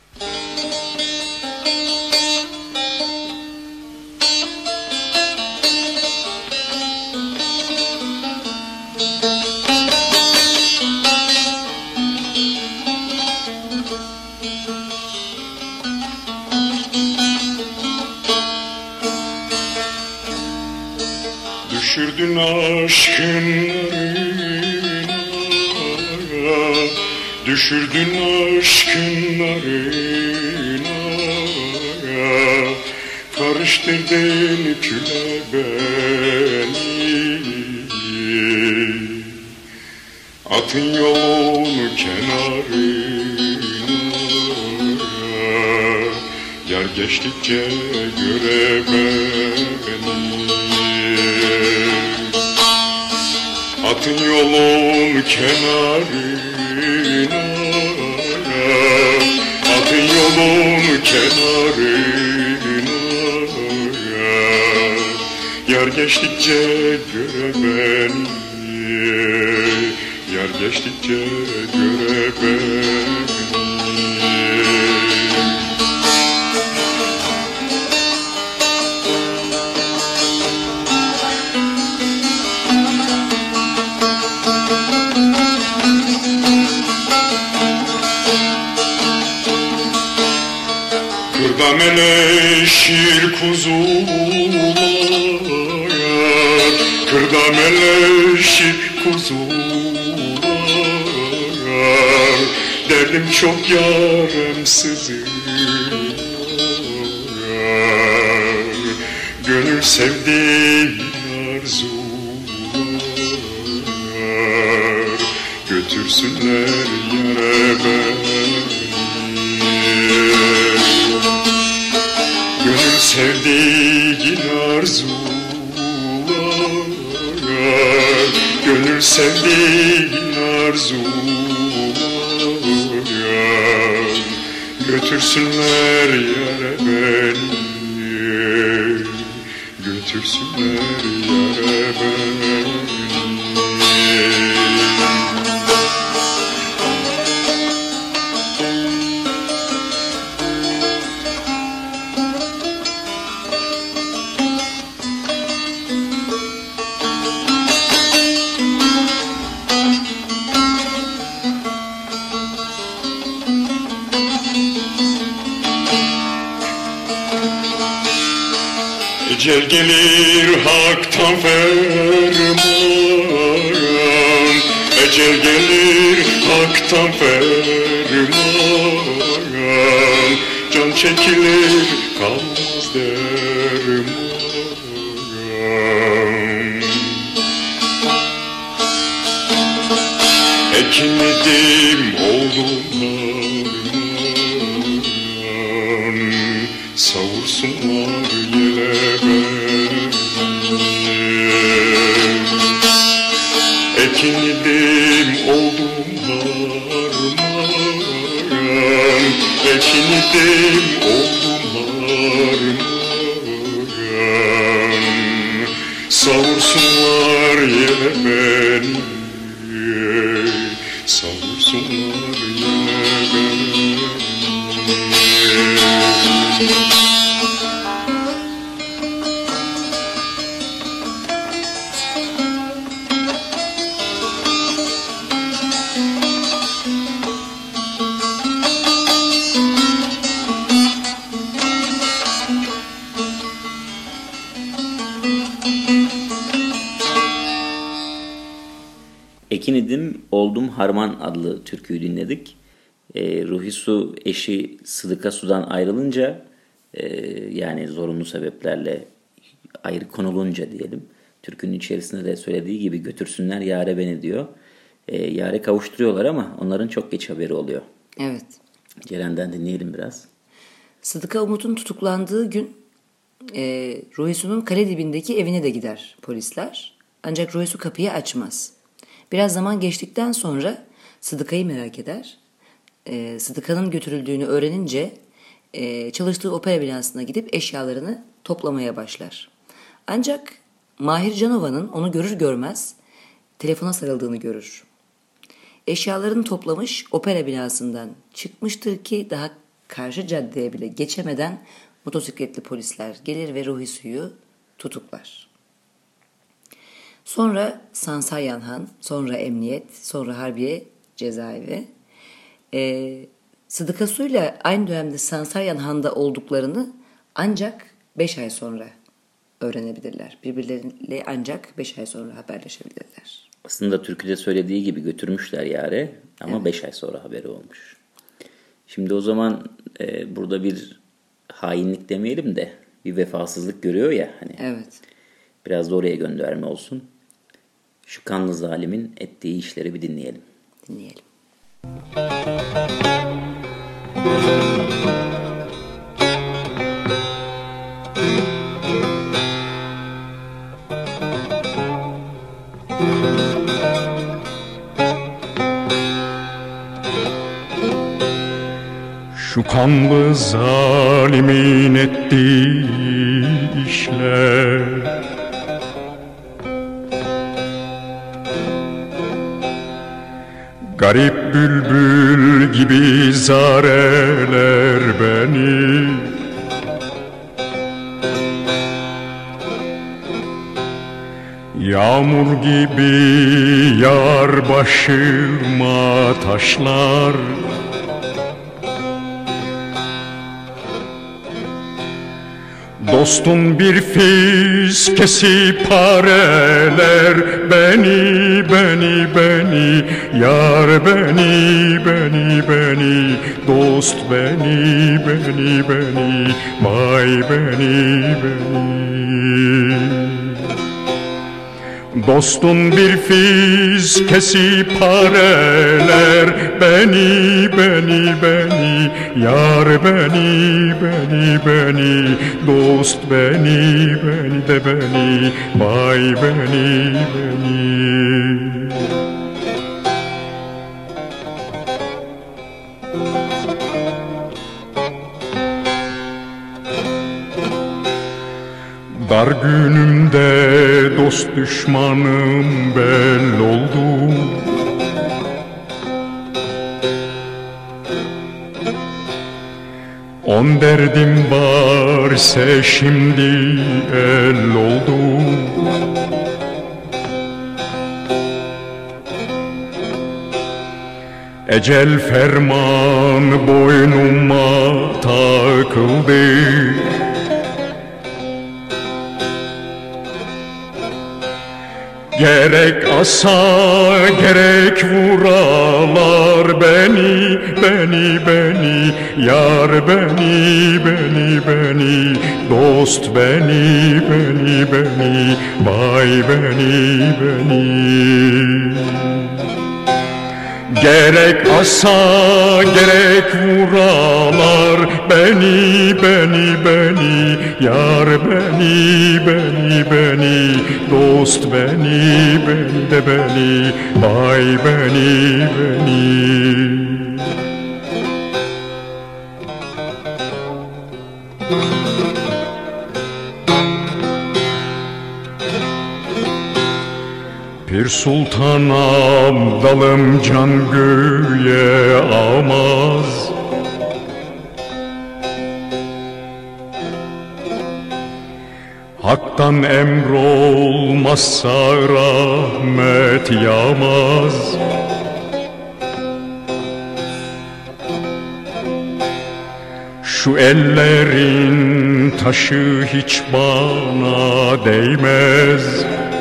Düşürdün aşkın narına, düşürdün aşkın narına, karıştırdın küle beni, atın yolunu kenarına, yar geçtikçe göre beni. Atın yolun kenarına, atın yolun kenarına, yar geçtikçe göre beni, yar geçtikçe göre beni. Kırda meleşir kuzular, kırda meleşir kuzular, derdim çok yarem sızıyor, gönül sevdiğin arzular, götürsünler yere beni. Gönül sevdiğin arzular, gönül sevdiğin arzular, götürsünler yere beni, götürsünler yere beni. Ecel gelir haktan ferman, ecel gelir haktan ferman, can çekilir kalmaz derman. Ekin idim oldum harman, savursunlar yele beni. Ekin idim oldum harman, ekin idim oldum harman, savursunlar yele beni, savursunlar yele beni. Ekin idim oldum harman adlı türküyü dinledik. E, Ruhi Su eşi Sıdıka Su'dan ayrılınca e, yani zorunlu sebeplerle ayrı konulunca diyelim. Türkünün içerisinde de söylediği gibi götürsünler yâre beni diyor. E, yâre kavuşturuyorlar ama onların çok geç haberi oluyor. Evet. Ceren'den dinleyelim biraz. Sıdıka Umut'un tutuklandığı gün e, Ruhi Su'nun kale dibindeki evine de gider polisler. Ancak Ruhi Su kapıyı açmaz. Biraz zaman geçtikten sonra Sıdıka'yı merak eder. E, Sıdıka'nın götürüldüğünü öğrenince e, çalıştığı opera binasına gidip eşyalarını toplamaya başlar. Ancak Mahir Canova'nın onu görür görmez telefona sarıldığını görür. Eşyalarını toplamış opera binasından çıkmıştır ki daha karşı caddeye bile geçemeden motosikletli polisler gelir ve Ruhi Su'yu tutuklar. Sonra Sansaryan Han, sonra emniyet, sonra Harbiye cezaevi. Ee, Sıdıka Su'yla aynı dönemde Sansaryan Han'da olduklarını ancak beş ay sonra öğrenebilirler. Birbirleriyle ancak beş ay sonra haberleşebilirler. Aslında türküde söylediği gibi götürmüşler yâre ama beş ay sonra haberi olmuş. Şimdi o zaman e, burada bir hainlik demeyelim de bir vefasızlık görüyor ya hani. Evet. Biraz da oraya gönderme olsun. Şu kanlı zalimin ettiği işleri bir dinleyelim. Dinleyelim. Şu kanlı zalimin ettiği işler, garip bülbül gibi zareler beni. Yağmur gibi yar başıma taşlar, dostum bir fiskesi pareler beni, beni, beni, yar beni, beni, beni, dost beni, beni, beni, vay beni, beni. Dostum bir fiskesi pareler beni, beni, beni, yar beni, beni, beni, dost beni, beni de beni, vay beni, beni. Dar günümde dost düşmanım belli oldu. On derdim varsa şimdi el oldu. Ecel ferman boynuma takıldı. Gerek asa gerek vuralar beni, beni, beni, yar beni, beni, beni, dost beni, beni, beni, vay beni, beni. Gerek asa gerek vuralar beni, beni, beni, yar beni, beni, beni, dost beni, beni de beni, vay beni, beni. Pir Sultan Abdalım can göğe almaz, Hak'tan emrolmazsa rahmet yağmaz. Şu ellerin taşı hiç bana değmez,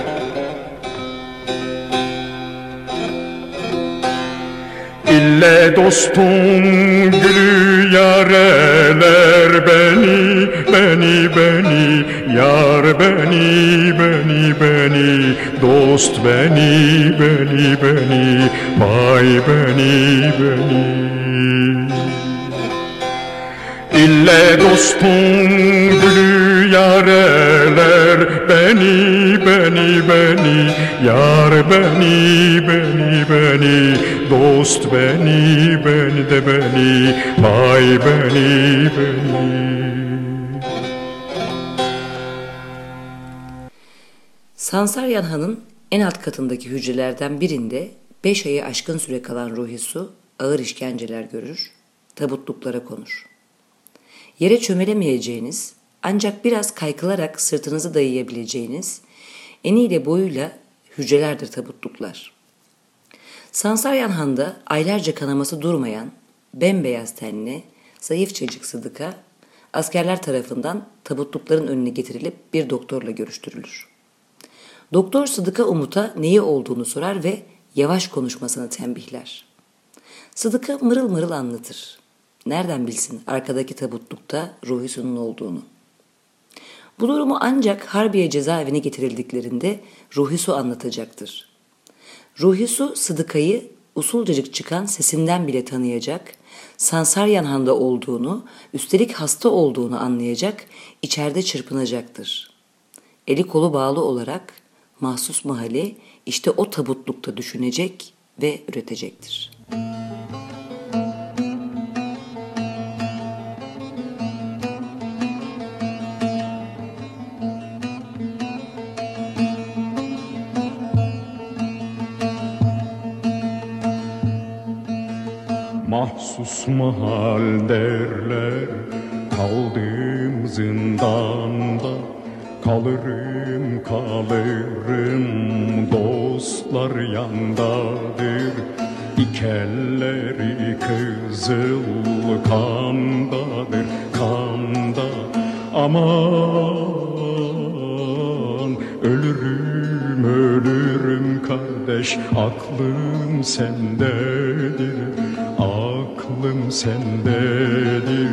İlle dostum gülü yareler beni, beni, beni, yar beni, beni, beni, dost beni, beni, beni, vay beni, beni. İlle dostum gülü yareler beni, beni, beni, yar beni, beni, beni, dost beni, beni de beni, vay beni, beni. Sansaryan Han'ın en alt katındaki hücrelerden birinde beş ayı aşkın süre kalan Ruhisu ağır işkenceler görür, tabutluklara konur. Yere çömelemeyeceğiniz, ancak biraz kaykılarak sırtınızı dayayabileceğiniz, eniyle boyuyla hücrelerdir tabutluklar. Sansaryan Han'da aylarca kanaması durmayan, bembeyaz tenli, zayıfçacık Sıdıka, askerler tarafından tabutlukların önüne getirilip bir doktorla görüştürülür. Doktor Sıdıka Umut'a neyi olduğunu sorar ve yavaş konuşmasını tembihler. Sıdıka mırıl mırıl anlatır. Nereden bilsin arkadaki tabutlukta Ruhisu'nun olduğunu? Bu durumu ancak Harbiye cezaevine getirildiklerinde Ruhisu anlatacaktır. Ruhisu Sıdıka'yı usulcacık çıkan sesinden bile tanıyacak, Sansaryan Han'da olduğunu, üstelik hasta olduğunu anlayacak, içeride çırpınacaktır. Eli kolu bağlı olarak mahsus mahalli işte o tabutlukta düşünecek ve üretecektir. Mahsus mahal derler, kaldım zindanda, kalırım kalırım dostlar yandadır. İkelleri kızıl kandadır, kanda. Aman ölürüm ölürüm kardeş, aklım sendedir, aklım sendedir.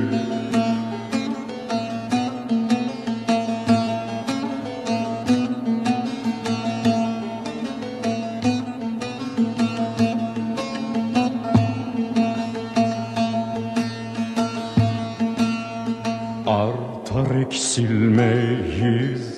Artar eksilmeyiz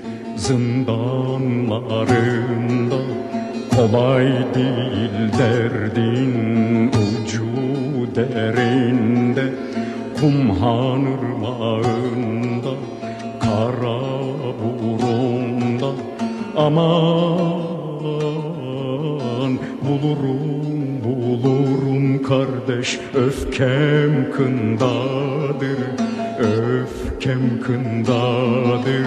zindanlarında, kolay değil derdin ucu derinde. Kumhan ırmağında, kara burunda, aman bulurum bulurum kardeş, öfkem kındadır, öfkem kındadır.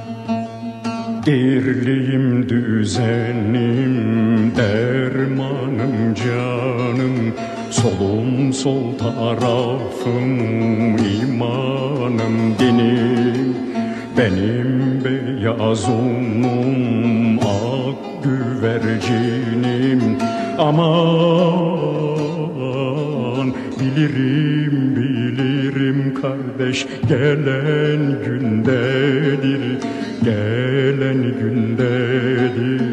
Dirliğim düzenim derman Solum sol tarafım, imanım dinim, benim beyaz unum ak güvercinim. Aman bilirim bilirim kardeş, gelen gündedir, gelen gündedir.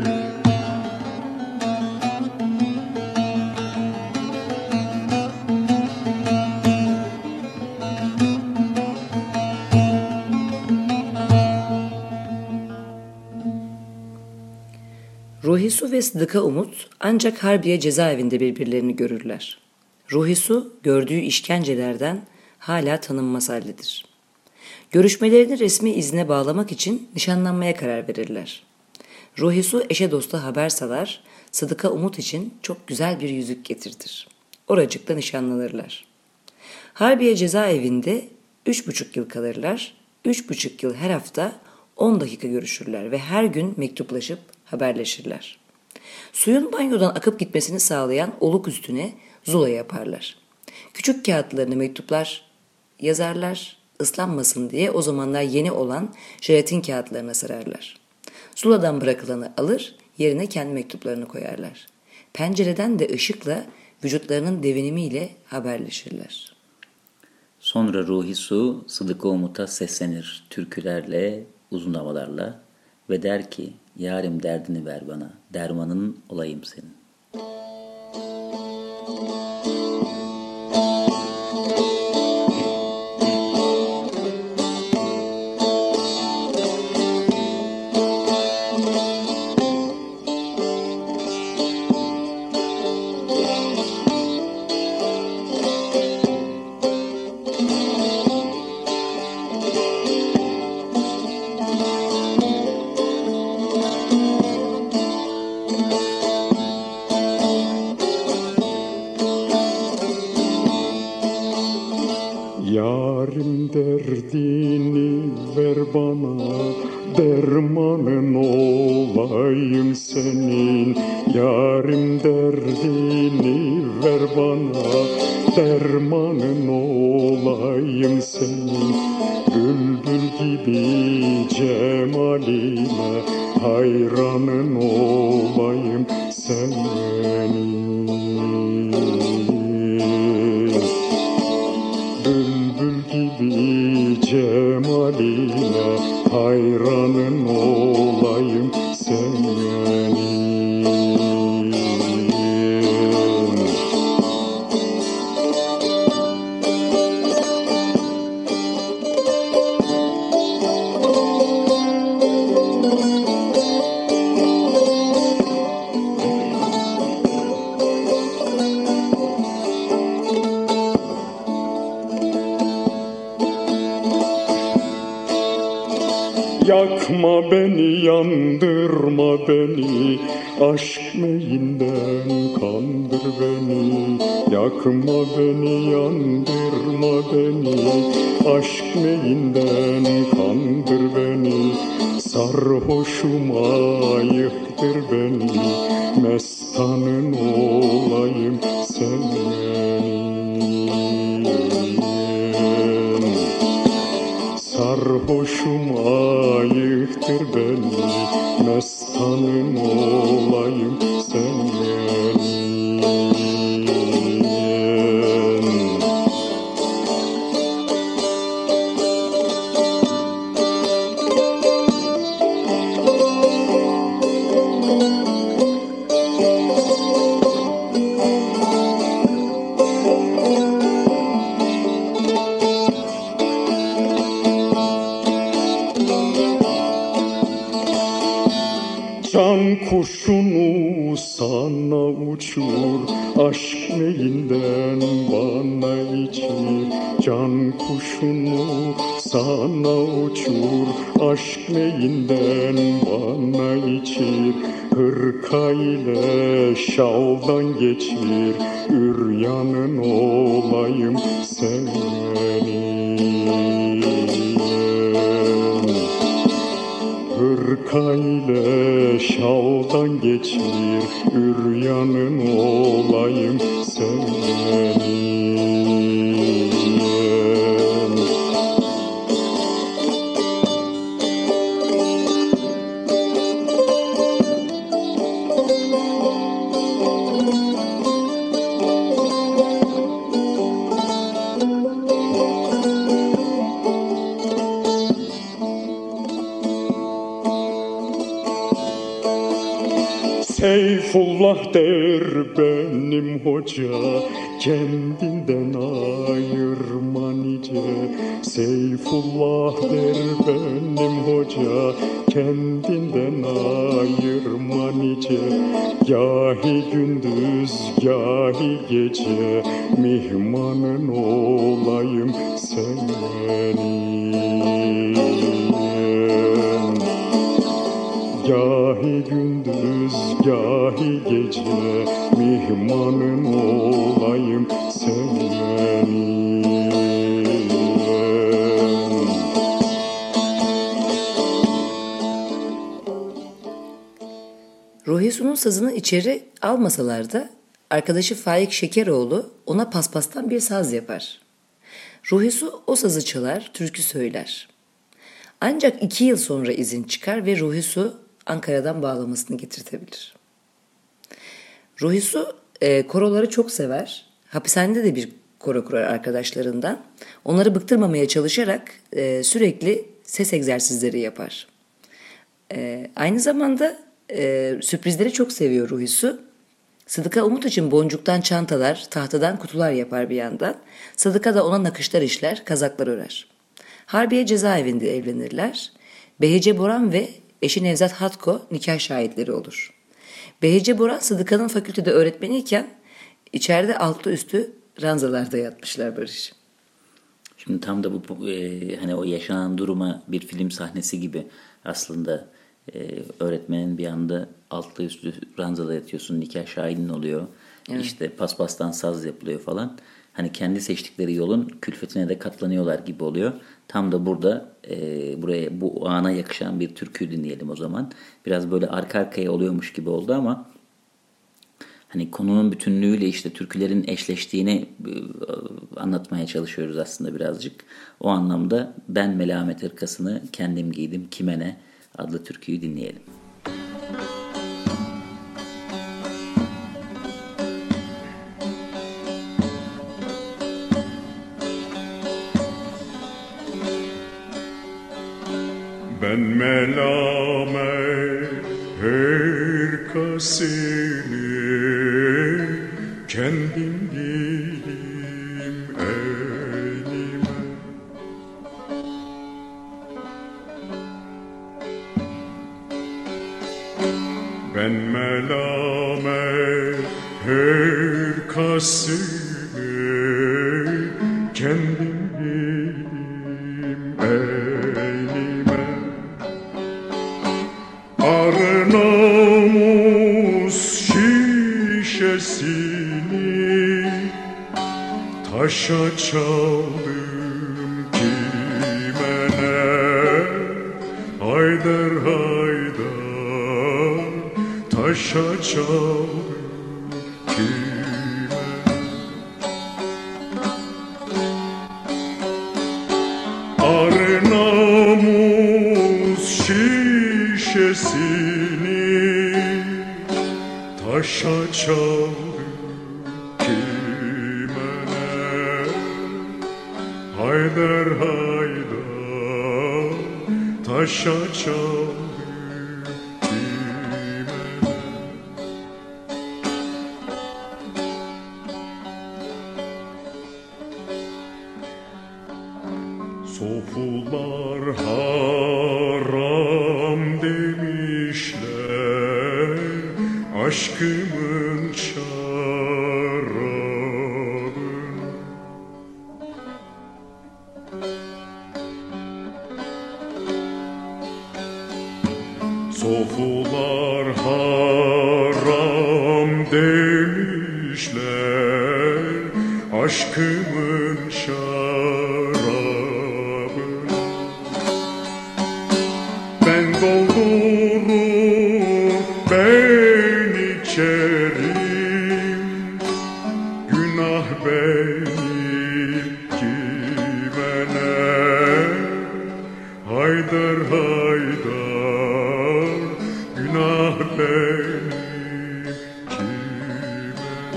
Ruhisu ve Sıdıka Umut ancak Harbiye cezaevinde birbirlerini görürler. Ruhisu gördüğü işkencelerden hala tanınmaz haldedir. Görüşmelerini resmi izne bağlamak için nişanlanmaya karar verirler. Ruhisu eşe dosta haber salar, Sıdıka Umut için çok güzel bir yüzük getirtir. Oracıkta nişanlanırlar. Harbiye cezaevinde üç buçuk yıl kalırlar, üç buçuk yıl her hafta on dakika görüşürler ve her gün mektuplaşıp haberleşirler. Suyun banyodan akıp gitmesini sağlayan oluk üstüne zula yaparlar. Küçük kağıtlarını mektuplar yazarlar, ıslanmasın diye o zamanlar yeni olan jelatin kağıtlarına sararlar. Zuladan bırakılanı alır, yerine kendi mektuplarını koyarlar. Pencereden de ışıkla vücutlarının devinimiyle haberleşirler. Sonra Ruhisu Sıdıka Umut'a seslenir türkülerle, uzun havalarla ve der ki, yarim derdini ver bana, dermanın olayım senin. Yarim derdini ver bana, dermanın olayım senin. Yarim derdini ver bana, dermanın olayım senin. Bülbül gibi cemaline hayranın olayım senin. Gibi cemaline hayranın olayım senin. Yakma beni, yandırma beni, aşk meyinden kandır beni. Yakma beni, yandırma beni, aşk meyinden kandır beni. Sarhoşuma yıktır beni, mestanın olayım senin. Sarhoşuma yıktır beni, mestanın olayım senin. Can kuşunu sana uçur, aşk neyinden bana içir. Can kuşunu sana uçur, aşk neyinden bana içir. Hırka ile şaldan geçir, üryanın olayım senin. Hırka ile şaldan geçir, üryanın olayım sevenim. Seyfullah der benim hoca, kendinden ayırma nice. Seyfullah der benim hoca, kendinden ayırma nice. Gahi gündüz, gahi gece, mihmanın olayım sevenim. Gahi gündüz, gahi gece, mihmanın olayım sevenim. Ruhi Su'nun sazını içeri almasalar da arkadaşı Faik Şekeroğlu ona paspastan bir saz yapar. Ruhi Su o sazı çalar, türkü söyler. Ancak iki yıl sonra izin çıkar ve Ruhi Su Ankara'dan bağlamasını getirtebilir. Ruhi Su e, koroları çok sever. Hapishanede de bir koro kurar arkadaşlarından. Onları bıktırmamaya çalışarak e, sürekli ses egzersizleri yapar. E, aynı zamanda e, sürprizleri çok seviyor Ruhi Su. Sıdıka Umut için boncuktan çantalar, tahtadan kutular yapar bir yandan. Sıdıka da ona nakışlar işler, kazaklar örer. Harbiye cezaevinde evlenirler. Behice Boran ve eşi Nevzat Hatko nikah şahitleri olur. Behice Boran Sıdıka'nın fakültede öğretmeniyken içeride altlı üstü ranzalarda yatmışlar Barış. Şimdi tam da bu, bu e, hani o yaşanan duruma bir film sahnesi gibi aslında e, öğretmenin bir anda altlı üstü ranzada yatıyorsun, nikah şahidin oluyor. Evet. İşte paspastan saz yapılıyor falan. Hani kendi seçtikleri yolun külfetine de katlanıyorlar gibi oluyor. Tam da burada e, buraya bu ana yakışan bir türkü dinleyelim o zaman. Biraz böyle arka arkaya oluyormuş gibi oldu ama hani konunun bütünlüğüyle işte türkülerin eşleştiğini e, anlatmaya çalışıyoruz aslında birazcık. O anlamda Ben Melamet Hırkasını Kendim Giydim Kime Ne adlı türküyü dinleyelim. Ben melamet hırkasını kendim giydim elime. Ben melamet hırkasını kendim giydim elime. Arı namus şişesini taşa çaldım kime ne? Haydar haydar taşa çaldım kime? Arı namus şişesini taşa çaldım kime ne? Haydar haydar taşa çaldım kime ne? Sofular haram demişler aşkımın şarabını. Sofular haram demişler aşkımın şarabını. Ben doldurur ben içerim, Haydar haydar günah benim kime?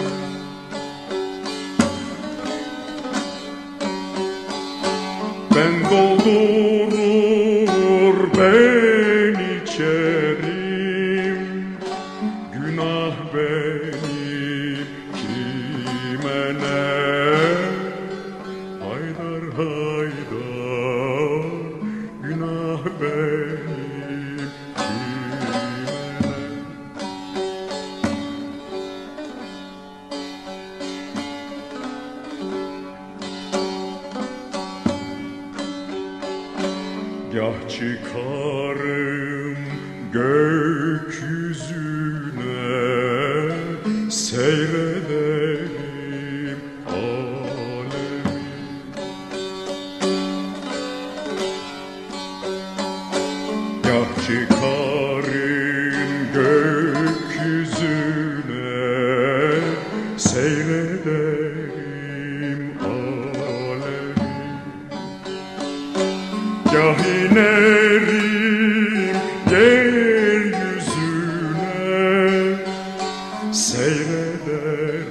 Ben doldurur ben içerim, günah benim kime ne? Haydar haydar günah benim kime ne? Gah çıkarım gökyüzüne, seyrederim alemi. Gah çıkarım gökyüzüne, seyrederim alemi. Gah inerim yeryüzüne, seyreder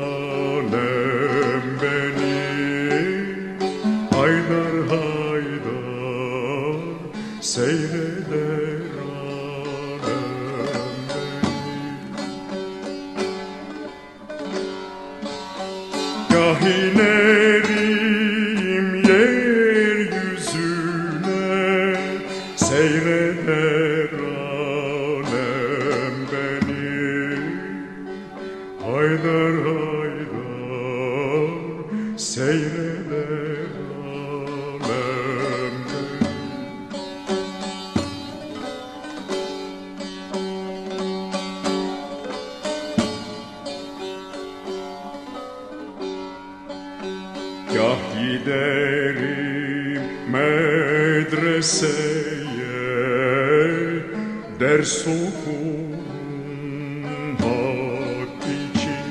alem beni. Haydar haydar seyreder alem beni. Gah inerim yeryüzüne, seyreder alem beni. Haydar haydar seyreder alem beni. Gah giderim medreseye, ders okurum hak için.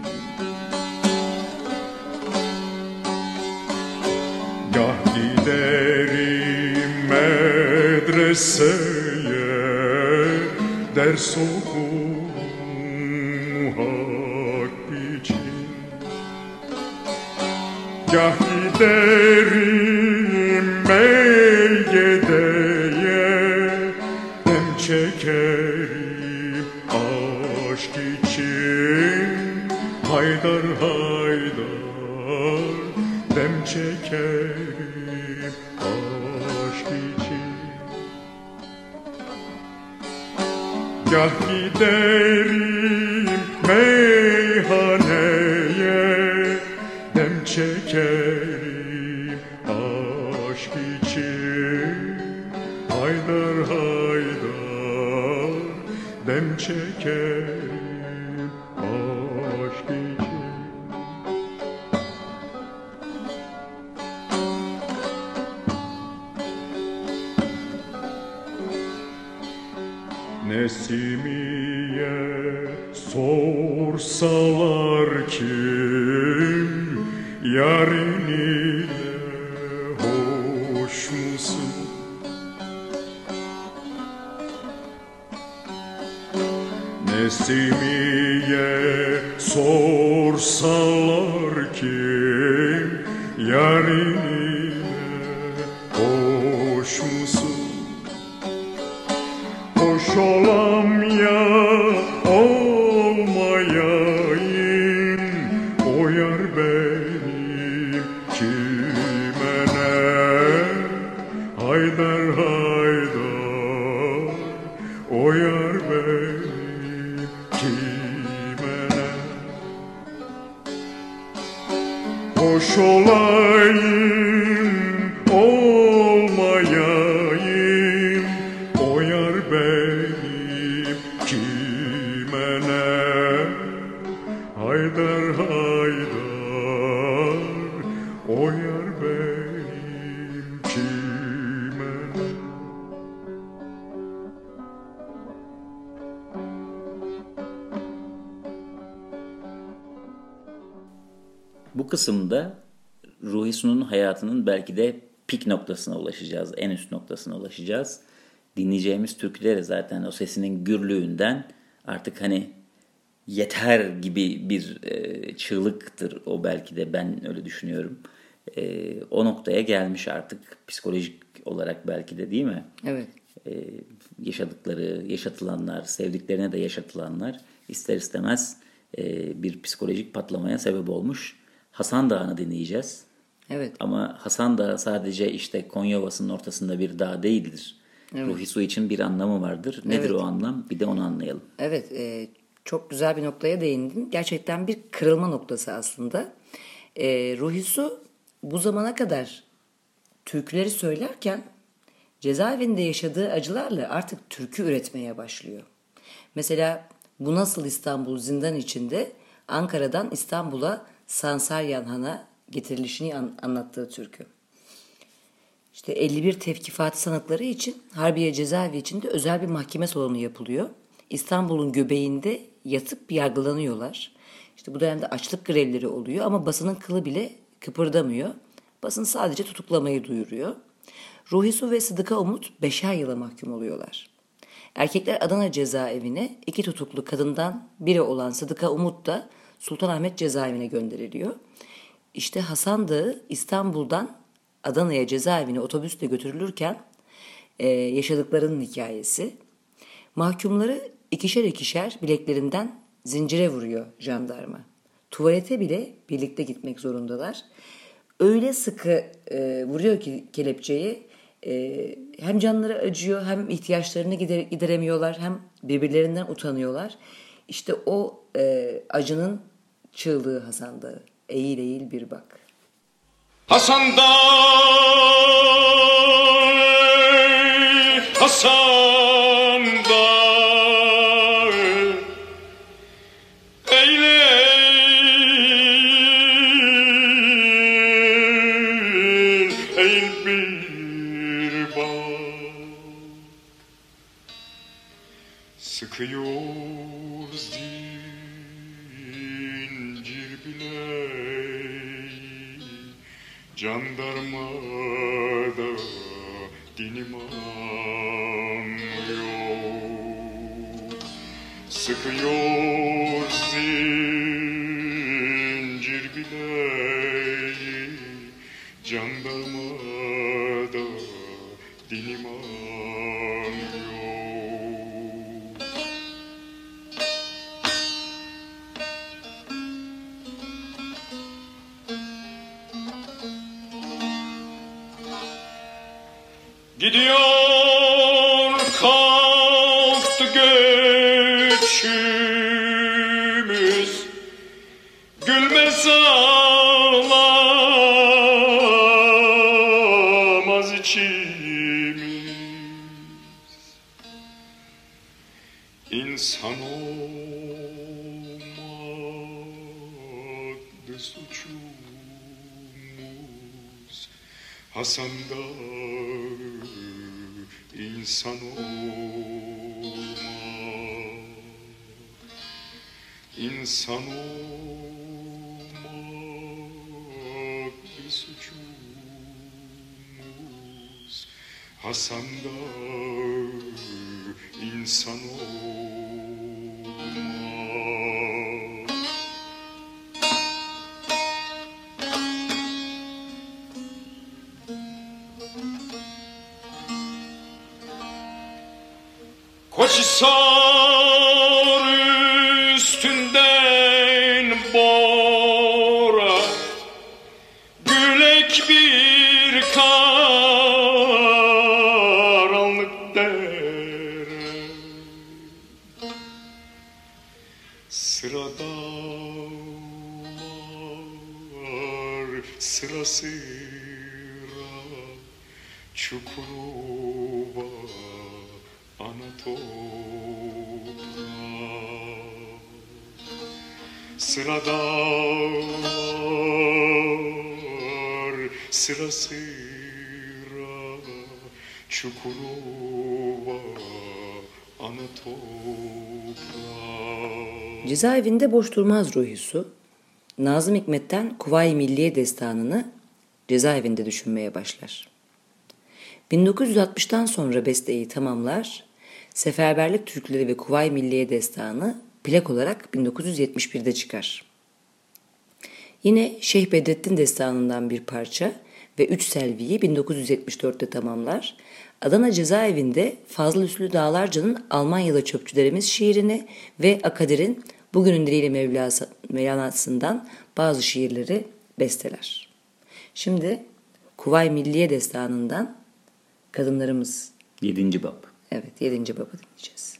Gah giderim medreseye, ders okurum hak için. Gah giderim meydeye, dem çekerim aşk için. Haydar haydar dem çekerim aşk için. Gah giderim meyhaneye, dem çekerim aşk için. Haydar haydar dem çekerim aşk için. Nesimiye sorsalar kim, yarın ile hoş musun? Nesimiye sorsalar kim, yarın ile hoş musun? Hoş olam ya olmayayım, o yar benim kime ne? Haydar haydar o yar benim kime ne? Hoş olayım olmayayım, o yar benim kime ne? Haydar haydar o yar benim kime ne? Bu kısımda Ruhi Sun'un hayatının belki de pik noktasına ulaşacağız, en üst noktasına ulaşacağız. Dinleyeceğimiz türküleri zaten o sesinin gürlüğünden artık hani yeter gibi bir e, çığlıktır o, belki de ben öyle düşünüyorum. E, o noktaya gelmiş artık psikolojik olarak belki de, değil mi? Evet. E, yaşadıkları, yaşatılanlar, sevdiklerine de yaşatılanlar ister istemez e, bir psikolojik patlamaya sebep olmuş. Hasan Dağı'nı dinleyeceğiz. Evet. Ama Hasan Dağı sadece işte Konya Ovası'nın ortasında bir dağ değildir. Evet. Ruhi Su için bir anlamı vardır. Nedir Evet. o anlam? Bir de onu anlayalım. Evet, e, çok güzel bir noktaya değindin. Gerçekten bir kırılma noktası aslında. E, Ruhi Su bu zamana kadar türküleri söylerken cezaevinde yaşadığı acılarla artık türkü üretmeye başlıyor. Mesela Bu Nasıl İstanbul zindan içinde Ankara'dan İstanbul'a Sansaryan Han'a getirilişini an- anlattığı türkü. İşte elli bir tevkifatı sanıkları için Harbiye cezaevi içinde özel bir mahkeme salonu yapılıyor. İstanbul'un göbeğinde yatıp yargılanıyorlar. İşte bu dönemde açlık grevleri oluyor ama basının kılı bile kıpırdamıyor. Basın sadece tutuklamayı duyuruyor. Ruhi Su ve Sıdıka Umut beşer yıla mahkum oluyorlar. Erkekler Adana cezaevine, iki tutuklu kadından biri olan Sıdıka Umut da Sultanahmet cezaevine gönderiliyor. İşte Hasan Dağı İstanbul'dan Adana'ya cezaevine otobüsle götürülürken e, yaşadıklarının hikayesi. Mahkumları ikişer ikişer bileklerinden zincire vuruyor jandarma. Tuvalete bile birlikte gitmek zorundalar. Öyle sıkı e, vuruyor ki kelepçeyi, e, hem canları acıyor, hem ihtiyaçlarını gider, gideremiyorlar, hem birbirlerinden utanıyorlar. İşte o e, acının çığlığı Hasan Dağı. Eğil eğil bir bak. Hasan Dağı, Hasan Dağı, eyle eğil bir bak, sıkıyor zincir bileği, jandarmada diniman yok. Sıkıyor zincir bileği, jandarmada diniman yok. Gidiyor kalktı göçümüz, gülmez ağlamaz içimiz. İnsan olmadı suçumuz, Hasan Dağı insan olma, insan olmak bir suçumuz, Hasan Dağı insan olma. Koçhisar üstünden bora, gülek bir karanlık dere, sıralar sıra sıra Çukurova ana toprağı, sıralar sıra sıra Çukurova ana toprağı. Cezaevinde boş durmaz Ruhi Su. Nazım Hikmet'ten Kuvayi Milliye destanını cezaevinde düşünmeye başlar. bin dokuz yüz altmıştan sonra besteyi tamamlar. Seferberlik Türkleri ve Kuvayi Milliye Destanı plak olarak bin dokuz yüz yetmiş birde çıkar. Yine Şeyh Bedrettin Destanı'ndan bir parça ve Üç Selvi'yi bin dokuz yüz yetmiş dörtte tamamlar. Adana Cezaevi'nde Fazıl Üslü Dağlarca'nın Almanya'da Çöpçülerimiz şiirini ve Akadir'in Bugünün Diliyle Mevlası, Mevlana'sından bazı şiirleri besteler. Şimdi Kuvayi Milliye Destanı'ndan Kadınlarımız. Yedinci bab. Evet, yedinci babı dinleyeceğiz.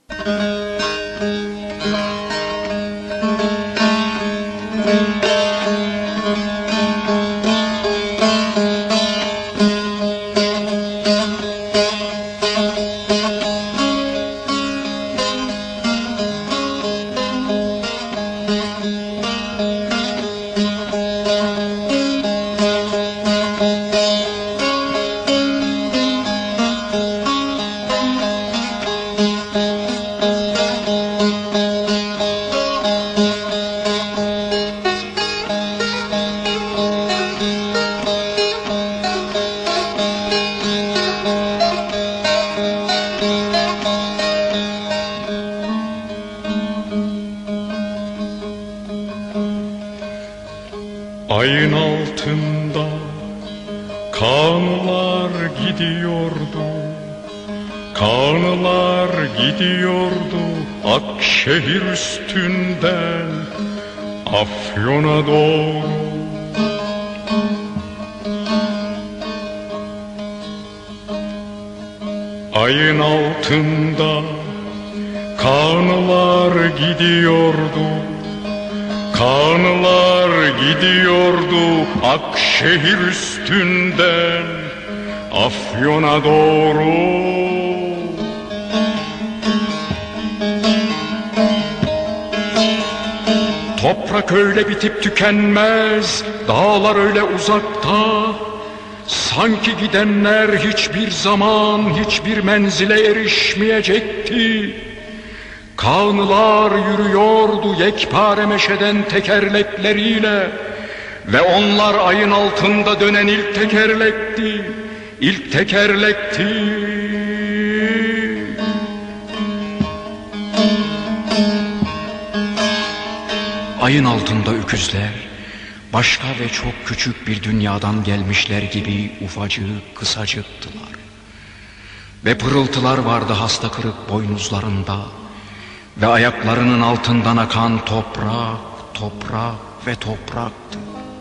Ayın altında kanlar gidiyordu, kanlar gidiyordu Akşehir üstünden Afyon'a doğru. Ayın altında kanlar gidiyordu, kanlar gidiyordu Akşehir üstünden Afyon'a doğru. Toprak öyle bitip tükenmez, dağlar öyle uzakta. Sanki gidenler hiçbir zaman hiçbir menzile erişmeyecekti. Kağnılar yürüyordu yekpare meşeden tekerlekleriyle ve onlar ayın altında dönen ilk tekerlekti, ilk tekerlekti. Ayın altında öküzler, başka ve çok küçük bir dünyadan gelmişler gibi ufacık, kısacıktılar. Ve pırıltılar vardı hasta kırık boynuzlarında. Ve ayaklarının altından akan toprak, toprak ve topraktı.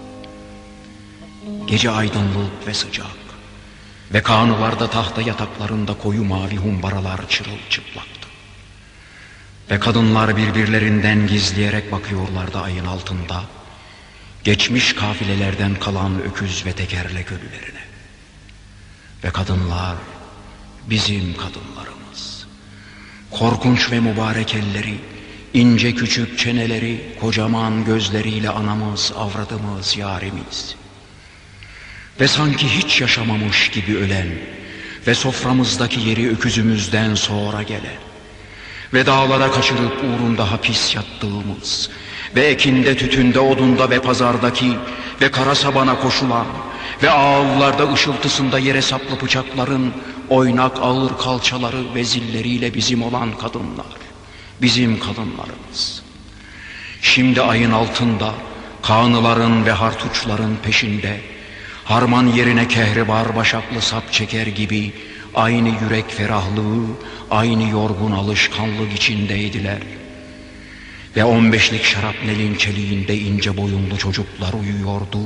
Gece aydınlık ve sıcak. Ve kağnılarda tahta yataklarında koyu mavi humbaralar çırılçıplaktı. Ve kadınlar birbirlerinden gizleyerek bakıyorlardı ayın altında. Geçmiş kafilelerden kalan öküz ve tekerlek ölülerine. Ve kadınlar bizim kadınlarımız. Korkunç ve mübarek elleri, ince küçük çeneleri, kocaman gözleriyle anamız, avradımız, yarimiz. Ve sanki hiç yaşamamış gibi ölen ve soframızdaki yeri öküzümüzden sonra gelen ve dağlara kaçırıp uğrunda hapis yattığımız ve ekinde, tütünde, odunda ve pazardaki ve kara sabana koşulan ve ağıllarda ışıltısında yere saplı bıçakların oynak ağır kalçaları ve zilleriyle bizim olan kadınlar, bizim kadınlarımız. Şimdi ayın altında kağnıların ve hartuçların peşinde, harman yerine kehribar başaklı sap çeker gibi aynı yürek ferahlığı, aynı yorgun alışkanlık içindeydiler. Ve on beşlik şarapnelin çeliğinde ince boyunlu çocuklar uyuyordu.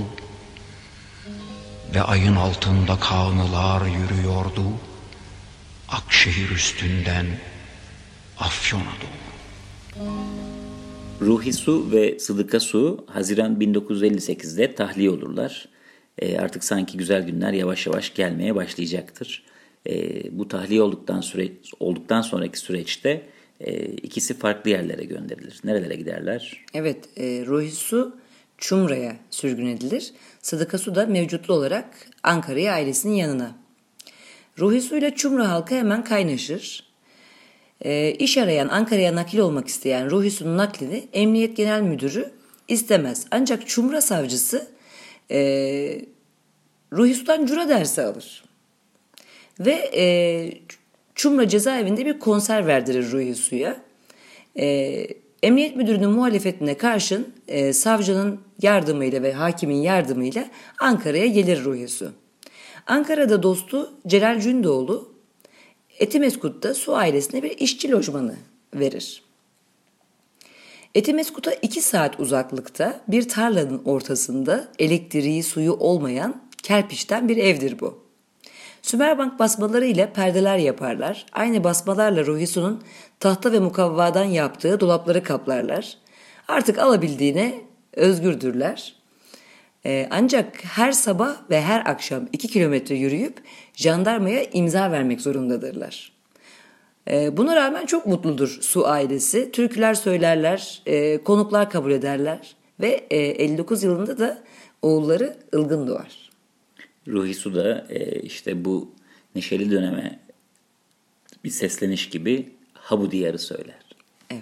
Ve ayın altında kağnılar yürüyordu, Akşehir üstünden Afyon'a doğru. Ruhi Su ve Sıdıka Su Haziran bin dokuz yüz elli sekizde tahliye olurlar. E, artık sanki güzel günler yavaş yavaş gelmeye başlayacaktır. E, bu tahliye olduktan süre olduktan sonraki süreçte e, ikisi farklı yerlere gönderilir. Nerelere giderler? Evet, e, Ruhi Su Çumra'ya sürgün edilir. Sıdıka Su da mevcutlu olarak Ankara'ya ailesinin yanına. Ruhi Su ile Çumra halkı hemen kaynaşır. E, iş arayan, Ankara'ya nakil olmak isteyen Ruhi Su'nun naklini Emniyet Genel Müdürü istemez. Ancak Çumra savcısı e, Ruhi Su'dan cura dersi alır. Ve e, Çumra cezaevinde bir konser verdirir Ruhi Su'ya. E, Emniyet müdürünün muhalefetine karşın e, savcının yardımıyla ve hakimin yardımıyla Ankara'ya gelir Ruhi Su. Ankara'da dostu Celal Cündoğlu, Etimeskut'ta Su ailesine bir işçi lojmanı verir. Etimeskut'a iki saat uzaklıkta bir tarlanın ortasında elektriği suyu olmayan kerpiçten bir evdir bu. Sümerbank basmalarıyla perdeler yaparlar. Aynı basmalarla Ruhi Su'nun tahta ve mukavvadan yaptığı dolapları kaplarlar. Artık alabildiğine özgürdürler. Ee, ancak her sabah ve her akşam iki kilometre yürüyüp jandarmaya imza vermek zorundadırlar. Ee, buna rağmen çok mutludur Su ailesi. Türküler söylerler, e, konuklar kabul ederler ve e, elli dokuz yılında da oğulları Ilgın doğar. Ruhi Su da e, işte bu neşeli döneme bir sesleniş gibi Ha bu diyarı söyler. Evet.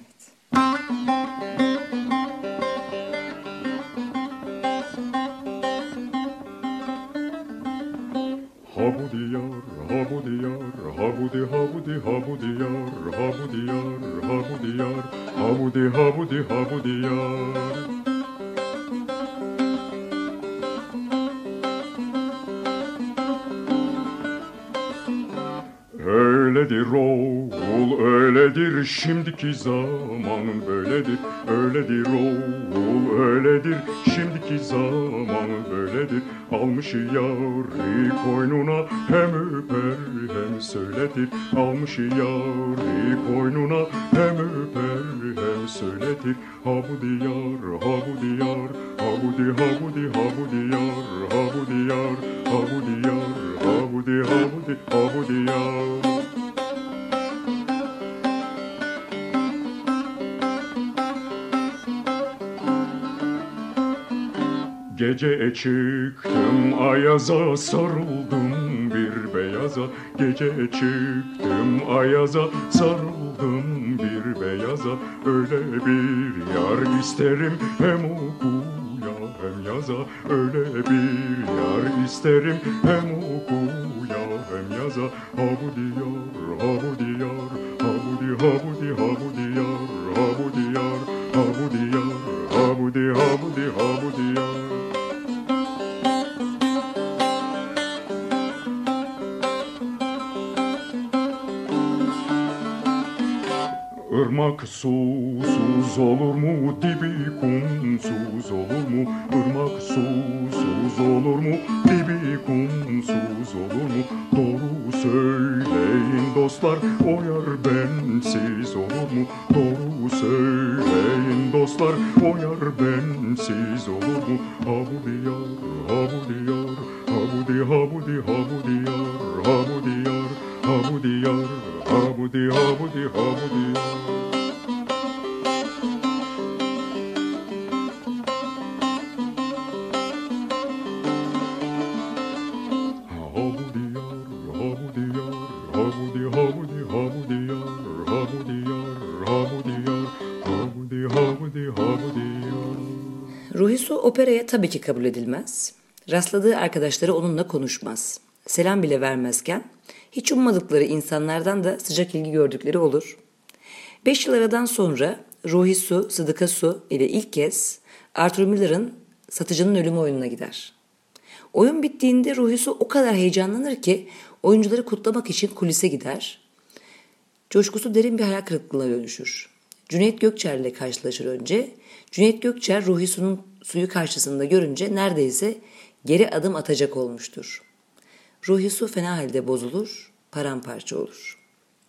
Ha bu diyar, ha bu diyar, ha bu di, ha bu di, ha bu diyar, ha bu diyar, ha bu diyar, ha bu di, ha bu di, ha bu diyar. Öyledir oğul, öyledir şimdiki zamanın böyledir. Öyledir oğul, öyledir şimdiki zamanın böyledir. Almış yâri koynuna hem öper hem söyletir. Almış yâri koynuna hem öper hem söyletir. Ha bu diyar, ha bu diyar, ha bu di, ha bu di, ha bu diyar, ha bu diyar, ha bu diyar, ha bu di, ha bu di, ha bu diyar. Gece çıktım ayaza, sarıldım bir beyaza. Gece çıktım ayaza, sarıldım bir beyaza. Öyle bir yar isterim hem okuya hem yaza. Öyle bir yar isterim hem okuya hem yaza. Ha bu diyar, ha bu diyar, ha bu di, ha bu di, ha bu diyar, ha bu diyar, ha bu diyar, ha bu di, ha bu di, ha bu diyar. Irmak susuz olur mu, dibi kumsuz olur mu? Irmak susuz olur mu, dibi kumsuz olur mu? Doğru söyleyin dostlar, o yar bensiz olur mu? Doğru söyleyin dostlar, o yar bensiz olur mu? Ha bu diyar, ha bu diyar, ha bu di, ha bu di, ha bu diyar, ha bu diyar, ha bu diyar, ha bu di, ha bu di, ha bu diyar. Ruhi Su operaya tabii ki kabul edilmez. Rastladığı arkadaşları onunla konuşmaz. Selam bile vermezken hiç ummadıkları insanlardan da sıcak ilgi gördükleri olur. Beş yıl aradan sonra Ruhi Su, Sıdıka Su ile ilk kez Arthur Miller'ın Satıcının Ölümü oyununa gider. Oyun bittiğinde Ruhi Su o kadar heyecanlanır ki oyuncuları kutlamak için kulise gider. Coşkusu derin bir hayal kırıklığına dönüşür. Cüneyt Gökçer ile karşılaşır önce. Cüneyt Gökçer Ruhi Su'nun suyu karşısında görünce neredeyse geri adım atacak olmuştur. Ruhi Su fena halde bozulur, paramparça olur.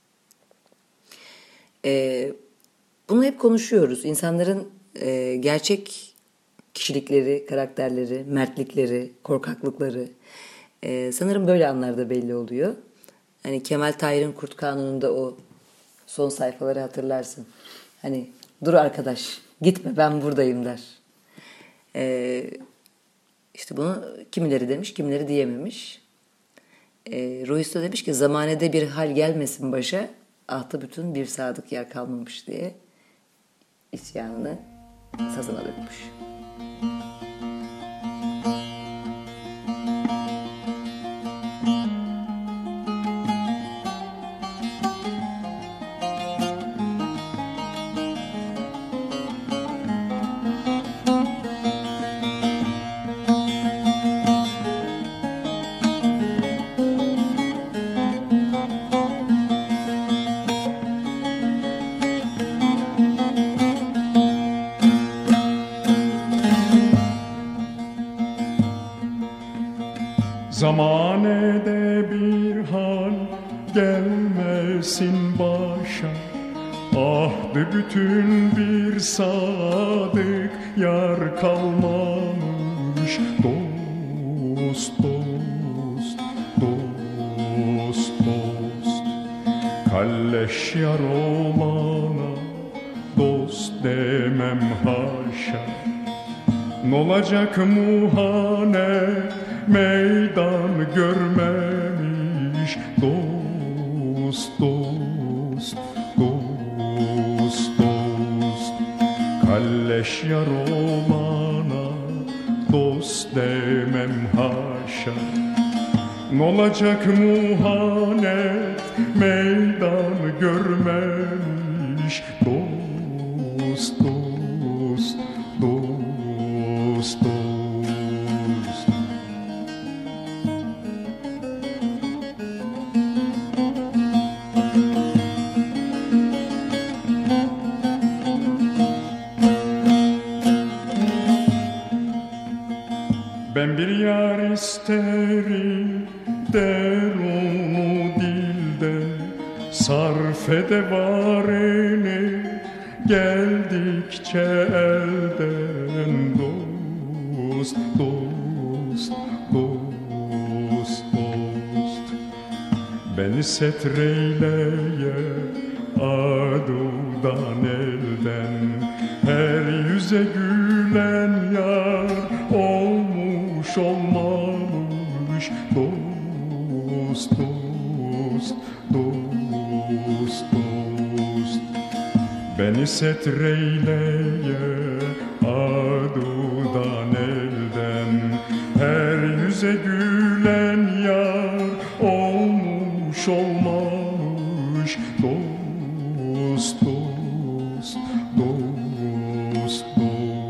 Ee, bunu hep konuşuyoruz. İnsanların e, gerçek kişilikleri, karakterleri, mertlikleri, korkaklıkları e, sanırım böyle anlarda belli oluyor. Hani Kemal Tahir'in Kurt Kanunu'nda o son sayfaları hatırlarsın. Hani dur arkadaş gitme ben buradayım der. Ee, işte bunu kimileri demiş kimileri diyememiş. Ee, Ruhi Su demiş ki zamanede bir hal gelmesin başa ahta bütün bir sadık yer kalmamış diye isyanını sazına dökmüş. gelmesin başa. Ahdı bütün bir sadık yar kalmamış. Dost, dost, dost, dost. Kalleş yar olana dost demem haşa. N'olacak muhanet meydan görmemiş. Dost, dost, dost, dost. Kalleş yar olana dost demem haşa. N'olacak muhanet meydan görmemiş. Dost, dost, dost, dost. Ben bir yar isterim derunu dilde, sarf edevareni geldikçe elden. Dost, dost, dost, dost. Beni setreyleye adudan elden, her yüze gülen yar olmuş olmamış. Dost, dost, dost, dost. Beni setreyleye adudan elden, her yüze gülen yar olmuş olmamış. Dost, dost, dost, dost.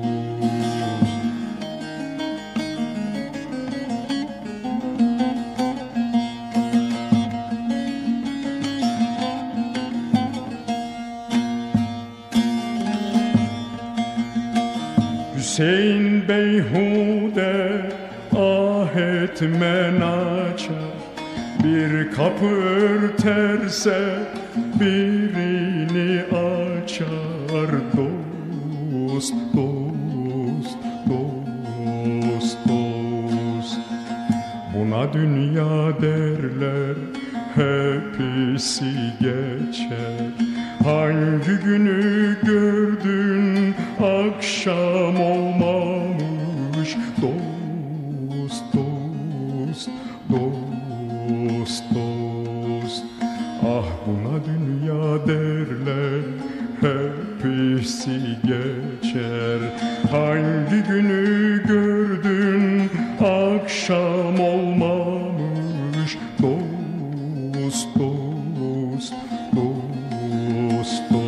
Hüseyin beyhude ah etmen açar, bir kapı örterse birini açar. Dost, dost, dost, dost. Buna dünya derler, hepsi geçer. Hangi günü gördün akşam olmamış. Dost, dost, dost, dost. Ah buna dünya derler, hepsi geçer. Hangi günü gördün akşam olmamış. Dost, dost, dost, dost.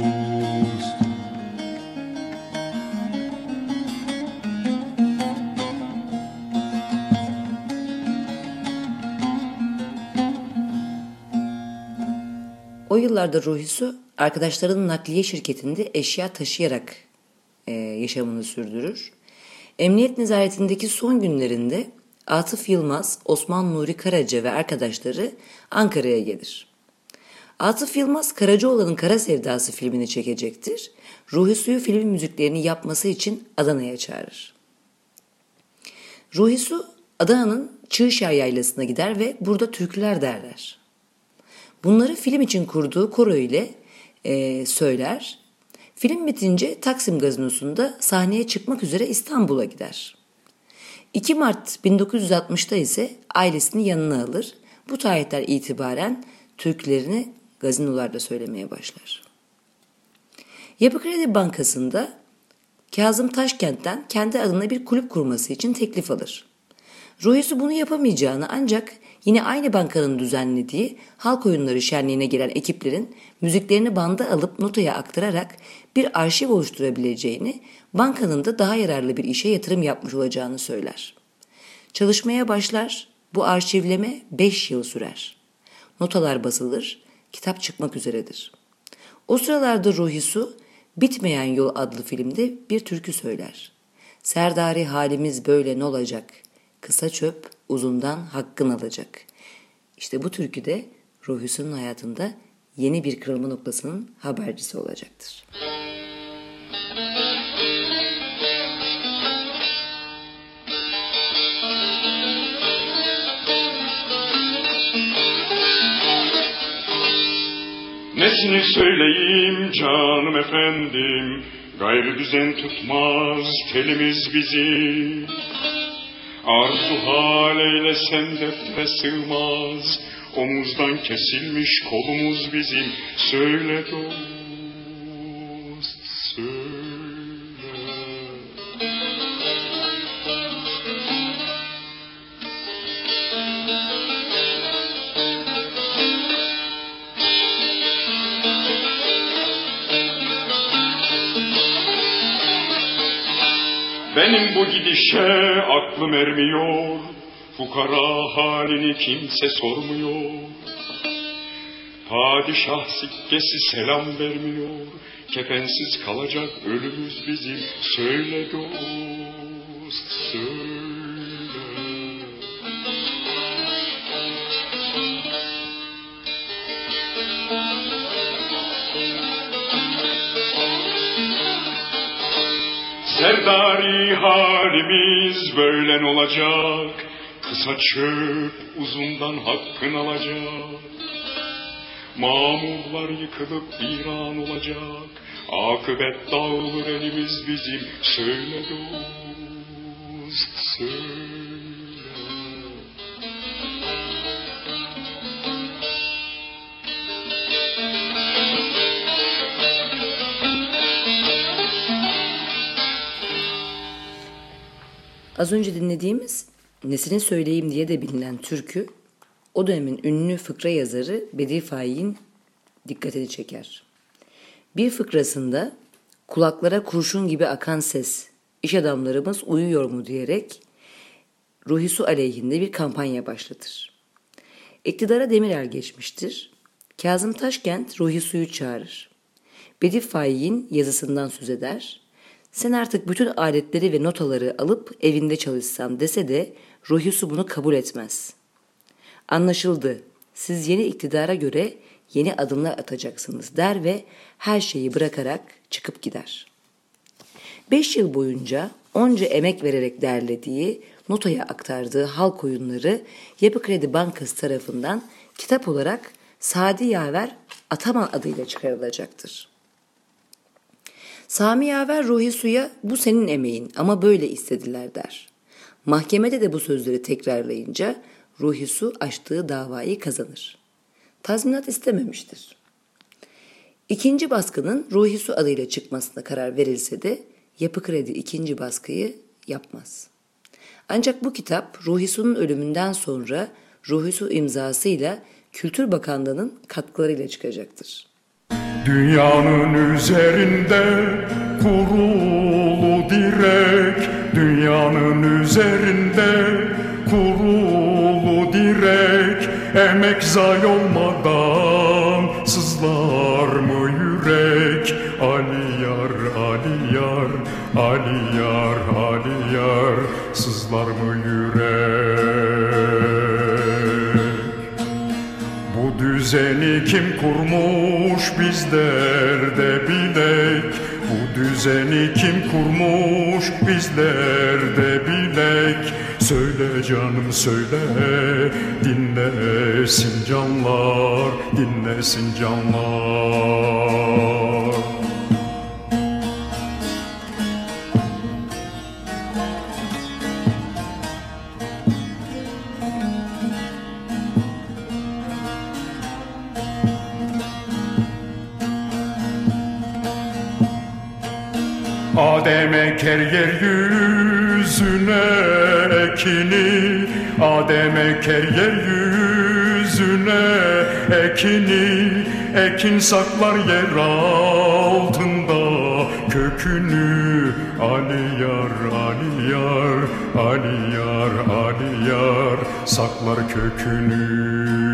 O yıllarda Ruhisu arkadaşlarının nakliye şirketinde eşya taşıyarak e, yaşamını sürdürür. Emniyet nezaretindeki son günlerinde Atıf Yılmaz, Osman Nuri Karaca ve arkadaşları Ankara'ya gelir. Atıf Yılmaz, Karacaoğlan'ın Kara Sevdası filmini çekecektir. Ruhisu'yu filmin müziklerini yapması için Adana'ya çağırır. Ruhisu, Adana'nın Çığşar Yaylası'na gider ve burada türküler derler. Bunları film için kurduğu koro ile e, söyler. Film bitince Taksim Gazinosu'nda sahneye çıkmak üzere İstanbul'a gider. iki Mart bin dokuz yüz altmışta ise ailesini yanına alır. Bu tarihten itibaren türkülerini gazinolarda söylemeye başlar. Yapı Kredi Bankası'nda Kazım Taşkent'ten kendi adına bir kulüp kurması için teklif alır. Ruhisu bunu yapamayacağını, ancak yine aynı bankanın düzenlediği halk oyunları şenliğine gelen ekiplerin müziklerini banda alıp notaya aktararak bir arşiv oluşturabileceğini, bankanın da daha yararlı bir işe yatırım yapmış olacağını söyler. Çalışmaya başlar, bu arşivleme beş yıl sürer. Notalar basılır, kitap çıkmak üzeredir. O sıralarda Ruhisu, Bitmeyen Yol adlı filmde bir türkü söyler. Serdari halimiz böyle n'olacak, kısa çöp uzundan hakkın alacak. İşte bu türküde Ruh Hüsnü'nün hayatında yeni bir kırılma noktasının habercisi olacaktır. Nesini söyleyeyim canım efendim, gayrı düzen tutmaz telimiz bizi. Arzu hal eylesen deftere sığmaz, omuzdan kesilmiş kolumuz bizim. Söyle dost, söyle. Benim bu gidişe aklım ermiyor, fukara halini kimse sormuyor. Padişah sikkesi selam vermiyor, kefensiz kalacak ölümüz bizim. Söyle dost, söyle. Serdari halimiz böyle olacak, kısa çöp uzundan hakkın alacak. Mamurlar yıkılıp viran olacak, akıbet dağılır elimiz bizim. Söyle dost, söyle. Az önce dinlediğimiz Nesini Söyleyeyim diye de bilinen türkü, o dönemin ünlü fıkra yazarı Bedi Faik'in dikkatini çeker. Bir fıkrasında kulaklara kurşun gibi akan ses, iş adamlarımız uyuyor mu diyerek Ruh Hüsnü aleyhinde bir kampanya başlatır. İktidara Demirel geçmiştir. Kazım Taşkent Ruh Hüsnü'yü çağırır. Bedi Faik'in yazısından söz eder. Sen artık bütün aletleri ve notaları alıp evinde çalışsan dese de Ruh Hüsnü bunu kabul etmez. Anlaşıldı. Siz yeni iktidara göre yeni adımlar atacaksınız der ve her şeyi bırakarak çıkıp gider. Beş yıl boyunca onca emek vererek derlediği, notaya aktardığı halk oyunları Yapı Kredi Bankası tarafından kitap olarak Sadi Yaver Ataman adıyla çıkarılacaktır. Sami Yaver Ruh Hüsnü'ye bu senin emeğin ama böyle istediler der. Mahkemede de bu sözleri tekrarlayınca Ruh Hüsnü açtığı davayı kazanır. Tazminat istememiştir. İkinci baskının Ruh Hüsnü adıyla çıkmasına karar verilse de Yapı Kredi ikinci baskıyı yapmaz. Ancak bu kitap Ruh Hüsnü'nün ölümünden sonra Ruh Hüsnü imzasıyla Kültür Bakanlığı'nın katkılarıyla çıkacaktır. Dünyanın üzerinde kurulu direk, dünyanın üzerinde kurulu direk, emek zayi olmadan sızlar mı yürek? Ali yar, Ali yar, Ali yar, Ali yar, sızlar mı yürek? Bu düzeni kim kurmuş bizler de bilek. Bu düzeni kim kurmuş bizler de bilek. Söyle canım söyle, dinlesin canlar, dinlesin canlar. Adem eker yeryüzüne ekini, Adem eker yeryüzüne ekini, ekin saklar yer altında kökünü. Ali yar, Ali yar, Ali yar, Ali yar, saklar kökünü.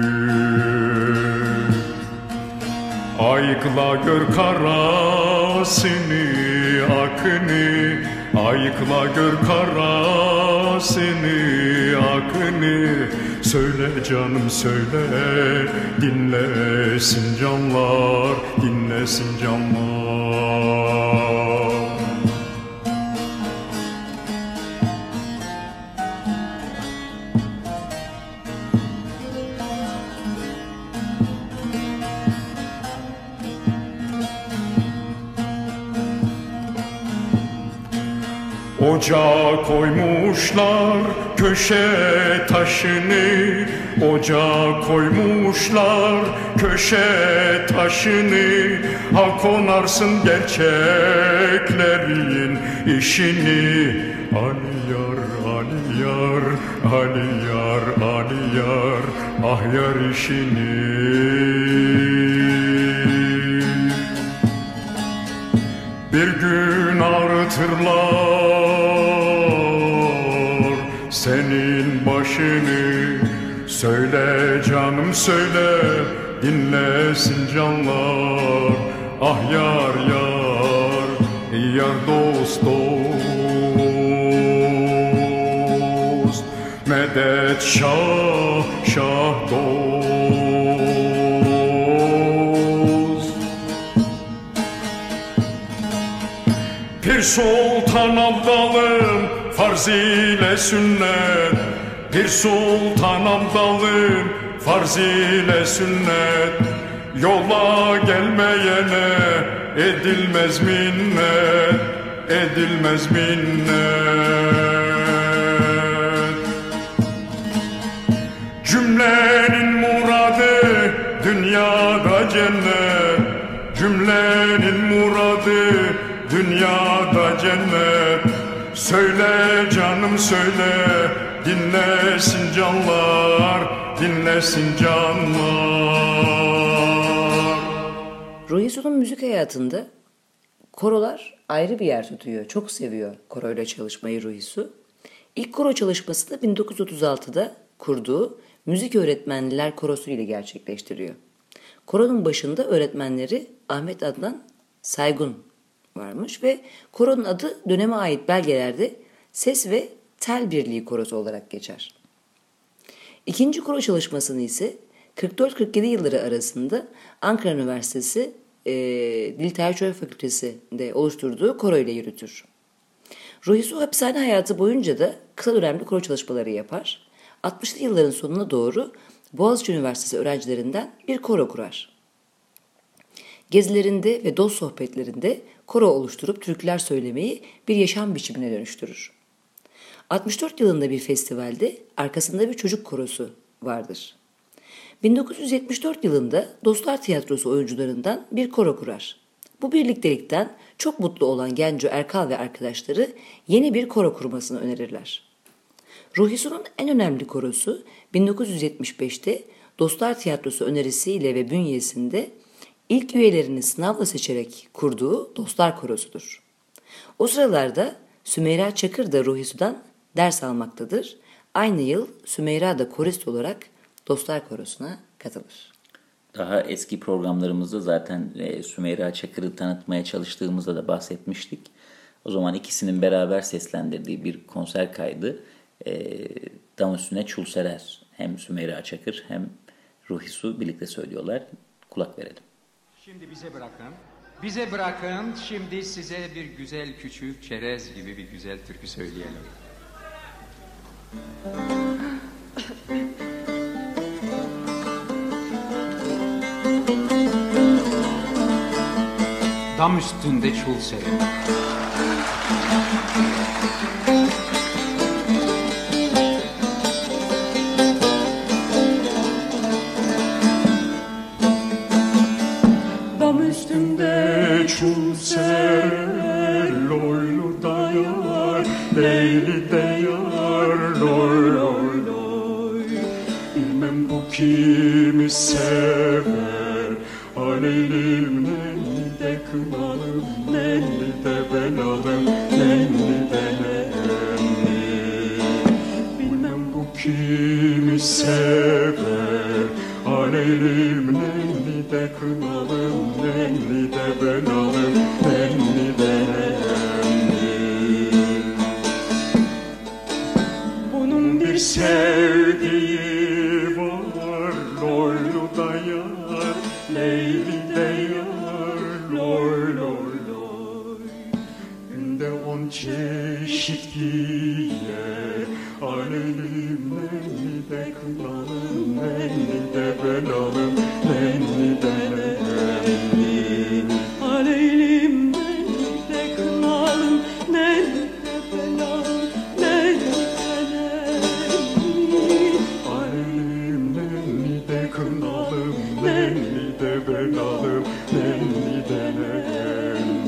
Ayıkla gör karasını, akını, ayıkla gör karasını, akını. Söyle canım söyle, dinlesin canlar, dinlesin canlar. Ocağa koymuşlar köşe taşını, ocağa koymuşlar köşe taşını. Ha konarsın gerçeklerin işini. Ali yar, Ali yar, Ali yar, Ali yar, ah yar işini. Bir gün ağrıtırlar senin başını. Söyle canım söyle, dinlesin canlar. Ah yar yar, yar dost dost, medet şah şah dost. Pir Sultan Abdalım farz ile sünnet, Pir Sultan Abdalım farz ile sünnet. Yola gelmeyene edilmez minnet, edilmez minnet. Cümlenin muradı dünyada cennet, cümlenin muradı dünyada cennet. Söyle canım söyle, dinlesin canlar, dinlesin canlar. Ruhi Su'nun müzik hayatında korolar ayrı bir yer tutuyor. Çok seviyor koroyla çalışmayı Ruhi Su. İlk koro çalışması da bin dokuz yüz otuz altıda kurduğu Müzik Öğretmenliler Korosu ile gerçekleştiriyor. Koronun başında öğretmenleri Ahmet Adnan Saygun varmış ve koronun adı döneme ait belgelerde Ses ve Tel Birliği Korosu olarak geçer. İkinci koro çalışmasını ise kırk dört kırk yedi yılları arasında Ankara Üniversitesi e, Dil Tercüme Fakültesi'nde oluşturduğu koro ile yürütür. Ruhi Su hapishane hayatı boyunca da kısa dönemli koro çalışmaları yapar. altmışlı yılların sonuna doğru Boğaziçi Üniversitesi öğrencilerinden bir koro kurar. Gezilerinde ve dost sohbetlerinde koro oluşturup türküler söylemeyi bir yaşam biçimine dönüştürür. altmış dört yılında bir festivalde arkasında bir çocuk korosu vardır. bin dokuz yüz yetmiş dört yılında Dostlar Tiyatrosu oyuncularından bir koro kurar. Bu birliktelikten çok mutlu olan Genco Erkal ve arkadaşları yeni bir koro kurmasını önerirler. Ruhi Su'nun en önemli korosu bin dokuz yüz yetmiş beşte Dostlar Tiyatrosu önerisiyle ve bünyesinde ilk üyelerini sınavla seçerek kurduğu Dostlar Korosu'dur. O sıralarda Sümeyra Çakır da Ruhi Su'dan ders almaktadır. Aynı yıl Sümeyra da korist olarak Dostlar Korosu'na katılır. Daha eski programlarımızda zaten e, Sümeyra Çakır'ı tanıtmaya çalıştığımızda da bahsetmiştik. O zaman ikisinin beraber seslendirdiği bir konser kaydı. E, Dam üstüne çul serer. Hem Sümeyra Çakır hem Ruhi Su birlikte söylüyorlar. Kulak verelim. Şimdi bize bırakın. Bize bırakın. Şimdi size bir güzel küçük çerez gibi bir güzel türkü söyleyelim. Dam üstünde çul serer. Dam üstünde çul serer, loylu da yar, leyli de yar, loy loy loy. Bilmem bu kimi sever, aleylim nenni de kınalım, nenni de belalım, nenni de nenni. Bilmem bu kimi sever, aleylim nenni de kınalım, nenni de belalım, nenni de nenni. Bunun bir sevdiği Leyli de yar, loy loy loy. Günde on çeşit giyer, alelim nenni de kınalım, nenni de belalım, nenni de nenni. Aleylim nenni de kınalım, nenni de belalım, nenni de nenni. Alelim nenni de kınalım, nenni de belalım, nenni de nenni.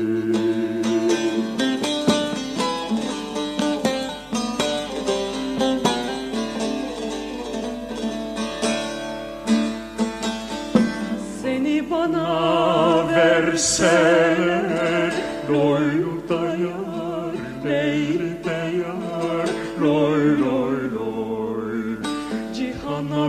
Seni bana verseler, loylu da yar, leyli de yar, loy loy loy. Cihana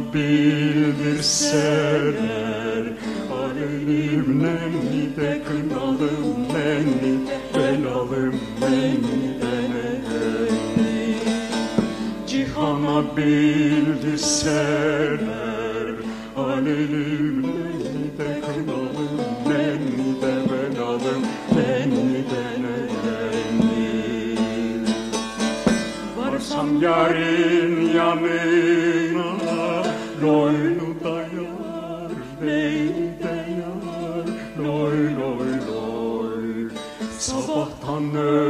bildirseler, alelim nenni de kınalım, nenni de belalım, nenni de nenni. Cihana bildirseler, alelim nenni de kınalım, nenni de belalım, nenni de nenni. Varsam yarın yanına, loylu da yar, leyli de yar, loy loy loy. Sabahtan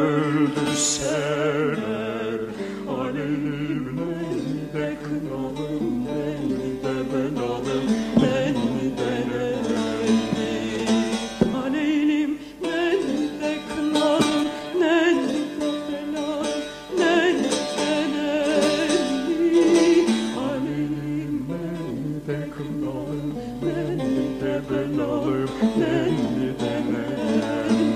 öldürseler, alelim nenni de kınalım, nenni de belalım, nenni de nenni. aleylim nenni de kınalım, nenni de belalım, nenni de nenni. Alelim nenni de kınalım, nenni de belalım, nenni de nenni.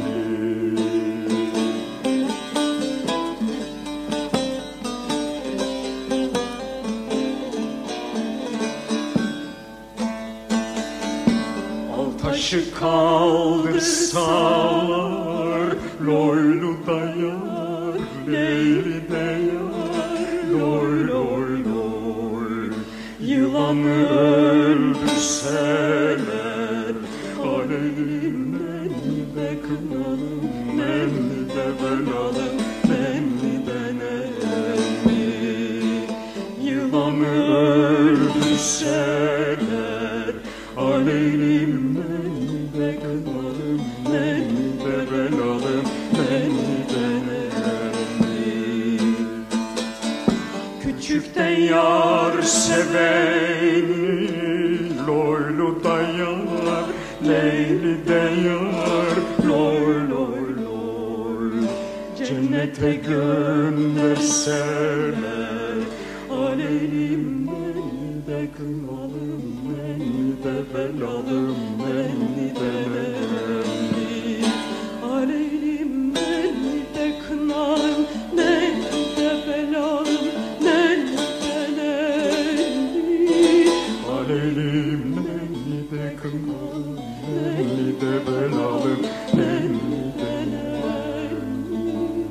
Al taşı kaldırsalar, loylu da yar, leyli de yar, loy loy loy. Yılanı öldürseler, alelim nenni de kınalım, nenni de belalım, nenni de nenni. Yılanı öldürseler, alelim nenni de kınalım, nenni de belalım, nenni de nenni. Küçükten yar seveni, loylu da yar, leyli de yar, loy loy loy. Cennete gönderseler, alelim nenni de kınalım, nenni de belalım, nenni de nenni. Aleylim nenni de kınalım, nenni de belalım, nenni de nenni. Alelim nenni de kınalım, nenni de belalım, nenni de nenni.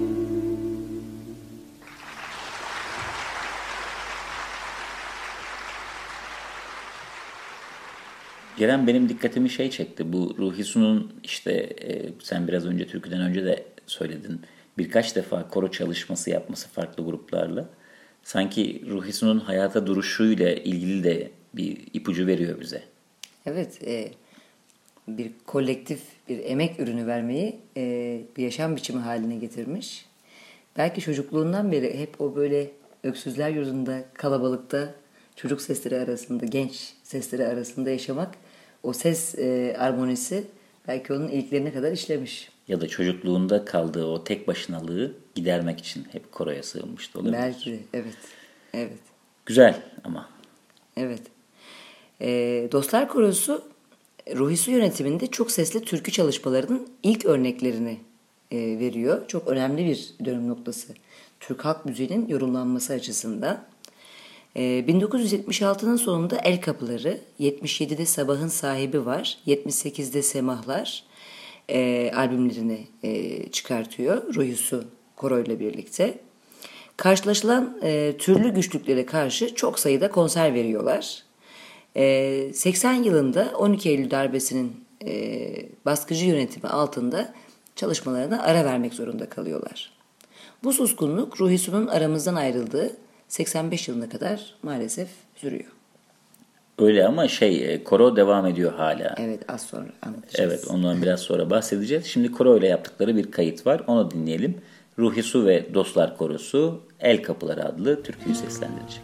Ceren, benim dikkatimi şey çekti. Bu Ruhi Su'nun işte e, sen biraz önce türküden önce de söyledin. Birkaç defa koro çalışması yapması farklı gruplarla. Sanki Ruhi Su'nun hayata duruşuyla ilgili de bir ipucu veriyor bize. Evet, e, bir kolektif bir emek ürünü vermeyi e, bir yaşam biçimi haline getirmiş. Belki çocukluğundan beri hep o böyle öksüzler yurdunda, kalabalıkta, çocuk sesleri arasında, genç sesleri arasında yaşamak, o ses e, armonisi belki onun iliklerine kadar işlemiş. Ya da çocukluğunda kaldığı o tek başınalığı gidermek için hep koroya sığınmıştı olabilir. Belki de, evet. Evet. Güzel ama. Evet. E, Dostlar Korosu Ruhi Su yönetiminde çok sesli türkü çalışmalarının ilk örneklerini e, veriyor. Çok önemli bir dönüm noktası. Türk halk müziğinin yorumlanması açısından. E, bin dokuz yüz yetmiş altının sonunda El Kapıları, yetmiş yedide Sabahın Sahibi Var, yetmiş sekizde Semahlar e, albümlerini e, çıkartıyor Ruhi Su koroyla birlikte. Karşılaşılan e, türlü güçlüklere karşı çok sayıda konser veriyorlar. E, seksen yılında on iki Eylül darbesinin e, baskıcı yönetimi altında çalışmalarına ara vermek zorunda kalıyorlar. Bu suskunluk Ruhi Su'nun aramızdan ayrıldığı seksen beş yılına kadar maalesef sürüyor. Öyle ama şey koro devam ediyor hala. Evet, az sonra anlatacağız. Evet, ondan biraz sonra bahsedeceğiz. Şimdi koro ile yaptıkları bir kayıt var. Onu dinleyelim. Ruhi Su ve Dostlar Korosu El Kapıları adlı türküyü seslendirecek.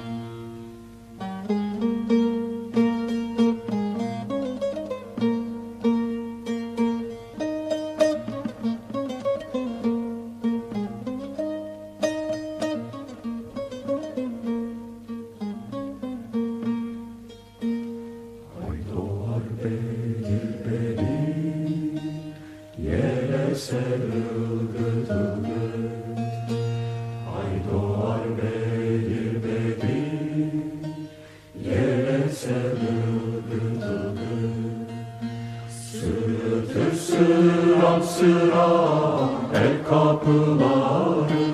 Sıram sıram el kapıları,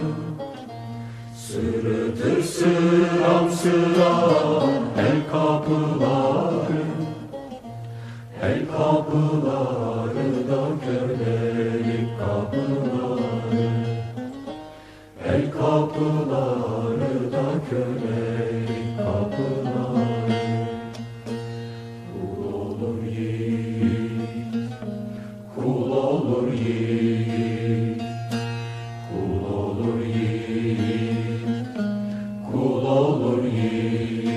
sırıtır sıram sıram el kapıları, el kapıları da kölelik kapıları, el kapıları da kölelik kapıları. Kul olur yiğit, kul olur yiğit, kul olur yiğit, kul olur yiğit.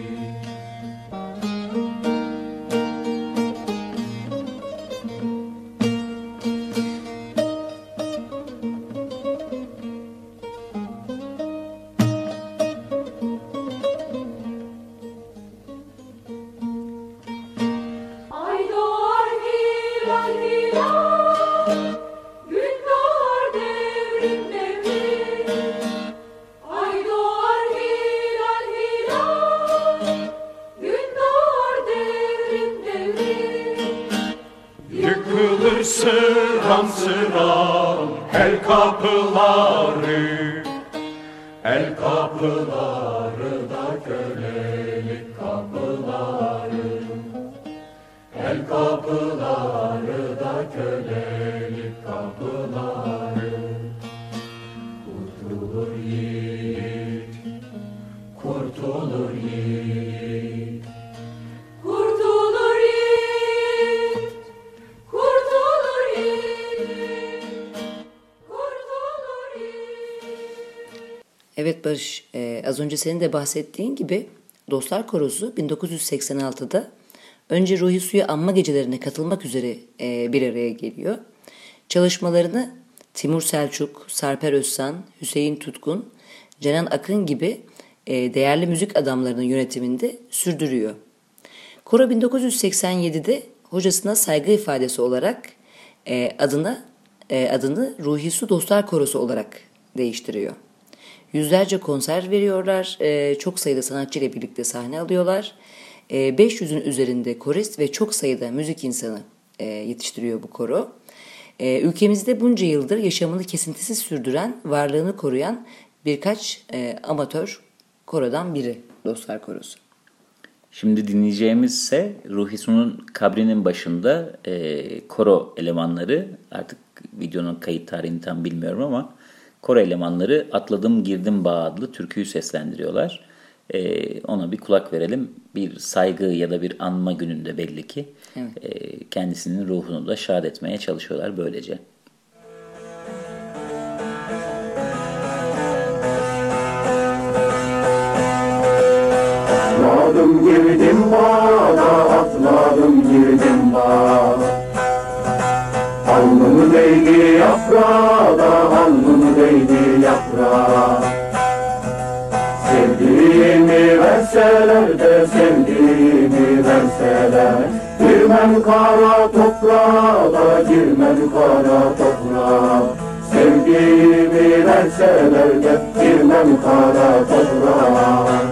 Ay doğar hilal hilal, gün doğar devrim devrim. Ay doğar hilal hilal, gün doğar devrim devrim. Yıkılır sıram sıram el kapıları, el kapıları da kölelik kapıları, el kapıları da kölelik kapıları. Kurtulur yiğit, kurtulur yiğit, Kurtulur yiğit, kurtulur yiğit, kurtulur yiğit. Evet Barış, e, az önce senin de bahsettiğin gibi Dostlar Korosu bin dokuz yüz seksen altıda önce Ruhi Su'ya anma gecelerine katılmak üzere e, bir araya geliyor. Çalışmalarını Timur Selçuk, Sarper Özsan, Hüseyin Tutkun, Cenan Akın gibi e, değerli müzik adamlarının yönetiminde sürdürüyor. Koro bin dokuz yüz seksen yedide hocasına saygı ifadesi olarak e, adına e, adını Ruhi Su Dostlar Korosu olarak değiştiriyor. Yüzlerce konser veriyorlar, e, çok sayıda sanatçı ile birlikte sahne alıyorlar. E, beş yüzün üzerinde korist ve çok sayıda müzik insanı e, yetiştiriyor bu koro. E, ülkemizde bunca yıldır yaşamını kesintisiz sürdüren, varlığını koruyan birkaç e, amatör korodan biri Dostlar Korosu. Şimdi dinleyeceğimiz ise Ruhi Su'nun kabrinin başında e, koro elemanları, artık videonun kayıt tarihini tam bilmiyorum ama koro elemanları Atladım Girdim Bağ adlı türküyü seslendiriyorlar. E, ona bir kulak verelim. Bir saygı ya da bir anma gününde belli ki Evet. e, kendisinin ruhunu da şad etmeye çalışıyorlar böylece. Atladım girdim bağda, atladım girdim bağ. Alnımı değdi yaprağa da, alnımı değdi yaprağa. Sevdiğimi verseler de, sevdiğimi verseler, girmem kara toprağa da, girmem kara toprağa. Sevdiğimi verseler de, girmem kara toprağa.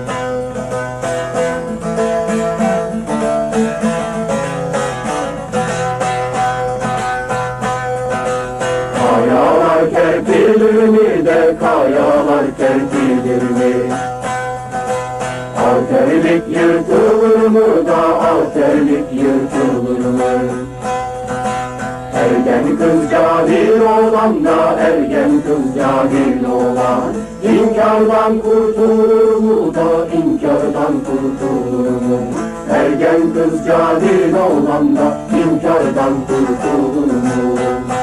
Kayalar kerpilir mi de, kayalar kerpilir mi? Alterli terlik yırtılır mı da al terlik yırtılır mı? Ergen kız cahil olan da ergen kız cahil olan İnkardan kurtulur mu da inkardan kurtulur mu? Ergen kız cahil olan da inkardan kurtulur mu?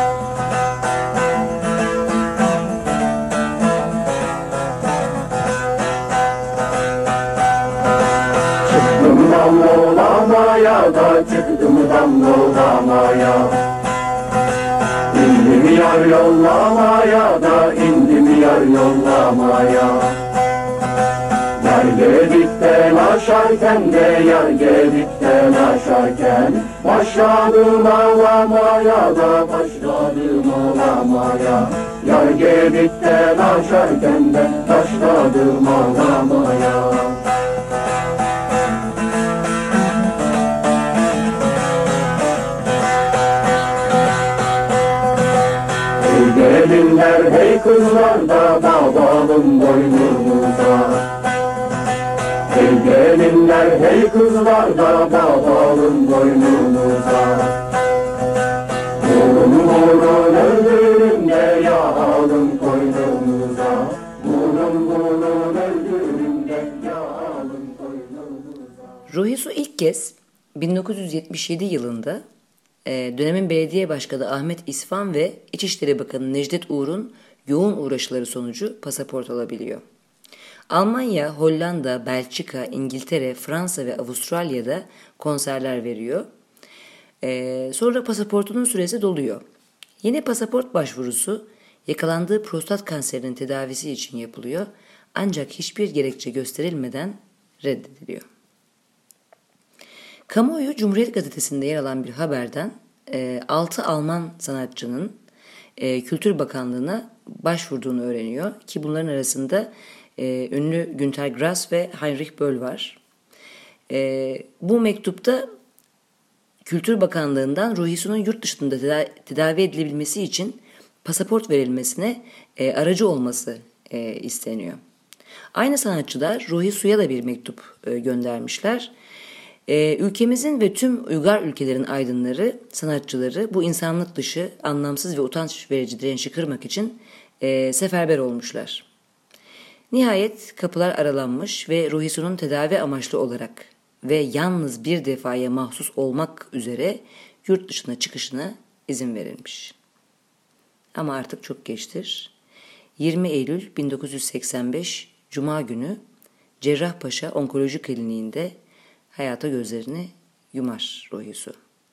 Çıktım damlolamaya da çıktım damlolamaya İndim yar yollamaya da indim yar yollamaya Yar gedikten aşarken de yar gedikten aşarken Başladım ağlamaya da başladım ağlamaya Yar gedikten aşarken de başladım ağlamaya Gelinler hey kızlar da bağlayalım boynumuza Hey gelinler hey kızlar da bağlayalım boynumuza Vurun vurun öldürün de yağalım koynumuza Vurun vurun öldürün de yağalım koynumuza. Ruhi Su ilk kez bin dokuz yüz yetmiş yedi yılında dönemin belediye başkanı Ahmet İsfan ve İçişleri Bakanı Necdet Uğur'un yoğun uğraşıları sonucu pasaport alabiliyor. Almanya, Hollanda, Belçika, İngiltere, Fransa ve Avustralya'da konserler veriyor. Ee, sonra pasaportunun süresi doluyor. Yeni pasaport başvurusu yakalandığı prostat kanserinin tedavisi için yapılıyor. Ancak hiçbir gerekçe gösterilmeden reddediliyor. Kamuoyu Cumhuriyet Gazetesi'nde yer alan bir haberden e, altı Alman sanatçının e, Kültür Bakanlığı'na başvurduğunu öğreniyor ki bunların arasında e, ünlü Günter Grass ve Heinrich Böll var. E, bu mektupta Kültür Bakanlığı'ndan Ruhi Su'nun yurt dışında teda- tedavi edilebilmesi için pasaport verilmesine e, aracı olması e, isteniyor. Aynı sanatçılar Ruhi Su'ya da bir mektup e, göndermişler. Ee, ülkemizin ve tüm uygar ülkelerin aydınları, sanatçıları bu insanlık dışı, anlamsız ve utanç verici direnişi kırmak için e, seferber olmuşlar. Nihayet kapılar aralanmış ve Ruhi Su'nun tedavi amaçlı olarak ve yalnız bir defaya mahsus olmak üzere yurt dışına çıkışına izin verilmiş. Ama artık çok geçtir. yirmi Eylül bin dokuz yüz seksen beş Cuma günü Cerrahpaşa Onkoloji Kliniği'nde hayata gözlerini yumar Ruhi Su.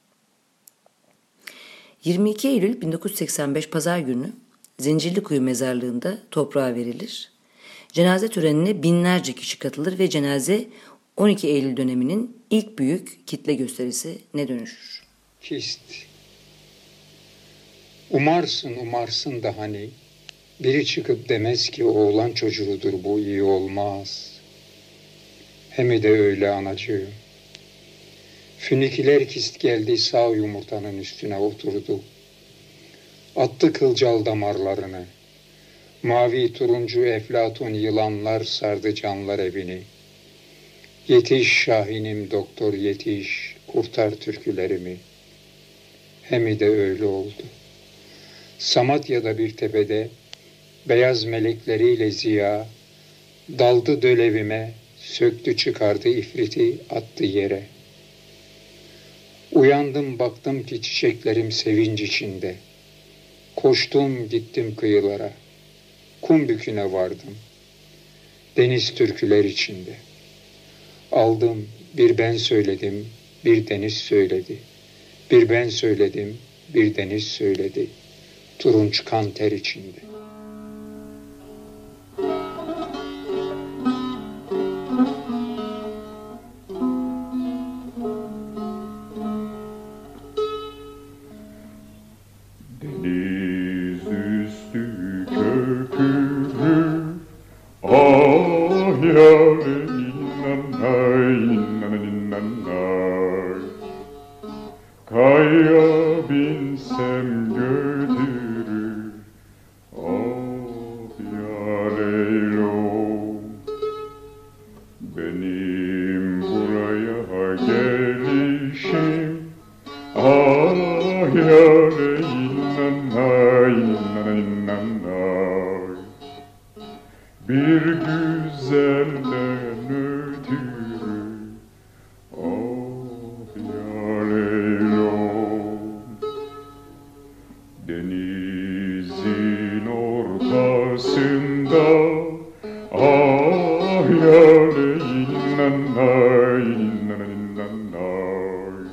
yirmi iki Eylül bin dokuz yüz seksen beş Pazar günü Zincirlikuyu mezarlığında toprağa verilir. Cenaze törenine binlerce kişi katılır ve cenaze on iki Eylül döneminin ilk büyük kitle gösterisi ne dönüşür? Kist. Umarsın umarsın da hani biri çıkıp demez ki oğlan çocuğudur bu iyi olmaz. Hem de öyle anacığım. Fünikiler kist geldi sağ yumurtanın üstüne oturdu. Attı kılcal damarlarını. Mavi turuncu eflatun yılanlar sardı canlar evini. Yetiş Şahinim doktor yetiş, kurtar türkülerimi. Hem de öyle oldu. Samatya'da bir tepede beyaz melekleriyle ziya daldı dölevime, söktü çıkardı ifriti, attı yere. Uyandım baktım ki çiçeklerim sevinç içinde. Koştum gittim kıyılara. Kumbükü'ne vardım. Deniz türküler içinde. Aldım bir ben söyledim, bir deniz söyledi. Bir ben söyledim, bir deniz söyledi. Turunç kan ter içinde. Deniz üstü köpürür, ah yarim nanay nanay. Kaya binsem götürür, ah ya Leylo. Benim Ah yâre innanay innanay. Bir güzelden ötürü ah yâleylom. Denizin ortasında ah yâre innanay innanay.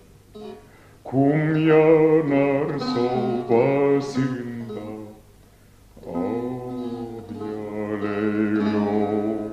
Kum yanar sobasında ah yâleylom.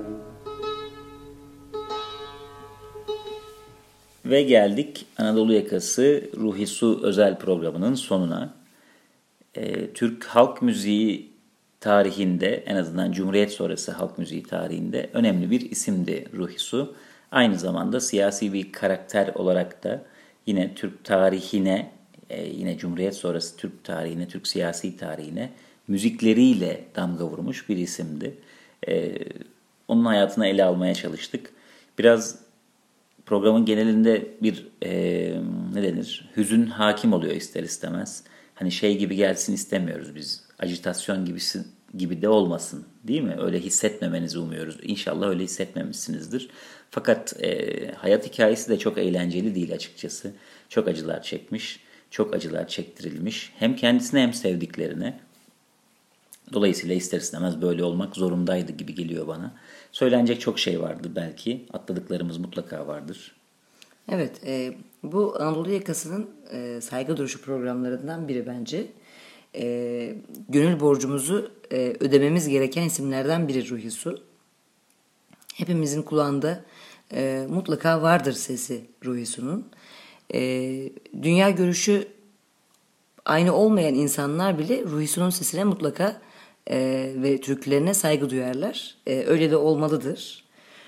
Ve geldik Anadolu Yakası Ruhi Su özel programının sonuna. Ee, Türk halk müziği tarihinde, en azından Cumhuriyet sonrası halk müziği tarihinde önemli bir isimdi Ruhi Su. Aynı zamanda siyasi bir karakter olarak da yine Türk tarihine, e, yine Cumhuriyet sonrası Türk tarihine, Türk siyasi tarihine müzikleriyle damga vurmuş bir isimdi. E, onun hayatını ele almaya çalıştık. Biraz programın genelinde bir e, ne denir, hüzün hakim oluyor ister istemez. Hani şey gibi gelsin istemiyoruz biz, ajitasyon gibisi, gibi de olmasın, değil mi? Öyle hissetmemenizi umuyoruz. İnşallah öyle hissetmemişsinizdir. Fakat e, hayat hikayesi de çok eğlenceli değil açıkçası. Çok acılar çekmiş, çok acılar çektirilmiş. Hem kendisine hem sevdiklerine. Dolayısıyla ister istemez böyle olmak zorundaydı gibi geliyor bana. Söylenecek çok şey vardı belki. Atladıklarımız mutlaka vardır. Evet, e, bu Anadolu Yakası'nın e, saygı duruşu programlarından biri bence. E, gönül borcumuzu e, ödememiz gereken isimlerden biri Ruhi Su. Hepimizin kulağında e, mutlaka vardır sesi Ruhi Su'nun. E, dünya görüşü aynı olmayan insanlar bile Ruhi Su'nun sesine mutlaka e, ve türkülerine saygı duyarlar. E, öyle de olmalıdır.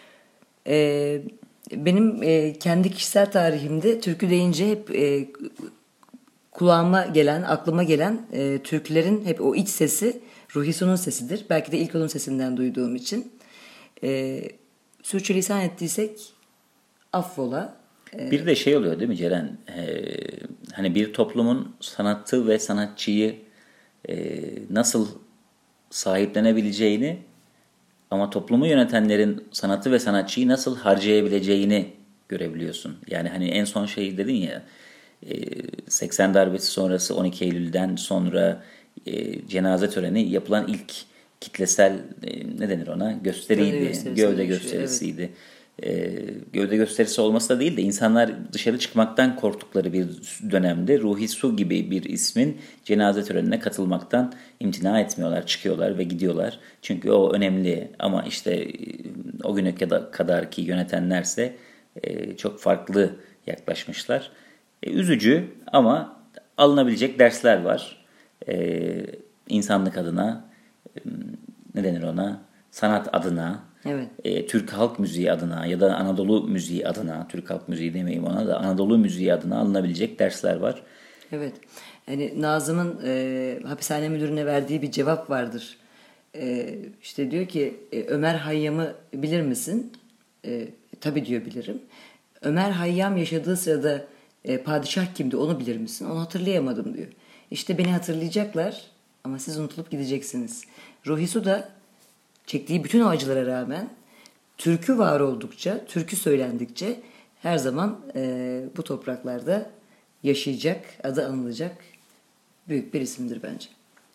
E, benim e, kendi kişisel tarihimde türkü deyince hep e, kulağıma gelen, aklıma gelen e, türkülerin hep o iç sesi Ruhi Su'nun sesidir. Belki de ilk onun sesinden duyduğum için. E, sürçülisan ettiysek affola. E, bir de şey oluyor değil mi Ceren? Ee, hani bir toplumun sanatı ve sanatçıyı e, nasıl sahiplenebileceğini, ama toplumu yönetenlerin sanatı ve sanatçıyı nasıl harcayabileceğini görebiliyorsun. Yani hani en son şey dedin ya, seksen darbesi sonrası on iki Eylül'den sonra cenaze töreni yapılan ilk kitlesel ne denir ona, gösteriydi. Gövde gösterisi. Gövde gösterisiydi. Evet. Gövde gösterisi olması da değil de insanlar dışarı çıkmaktan korktukları bir dönemde Ruhi Su gibi bir ismin cenaze törenine katılmaktan imtina etmiyorlar. Çıkıyorlar ve gidiyorlar. Çünkü o önemli, ama işte o güne kadar ki yönetenlerse çok farklı yaklaşmışlar. Üzücü ama alınabilecek dersler var. İnsanlık adına, ne denir ona, sanat adına, evet. e, Türk halk müziği adına ya da Anadolu müziği adına, Türk halk müziği demeyeyim ona da, Anadolu müziği adına alınabilecek dersler var. Evet. Yani Nazım'ın e, hapishane müdürüne verdiği bir cevap vardır. E, işte diyor ki e, Ömer Hayyam'ı bilir misin? E, tabii diyor, bilirim. Ömer Hayyam yaşadığı sırada e, padişah kimdi, onu bilir misin? Onu hatırlayamadım diyor. İşte beni hatırlayacaklar ama siz unutulup gideceksiniz. Ruhi Su da çektiği bütün o acılara rağmen türkü var oldukça, türkü söylendikçe her zaman e, bu topraklarda yaşayacak, adı anılacak büyük bir isimdir bence.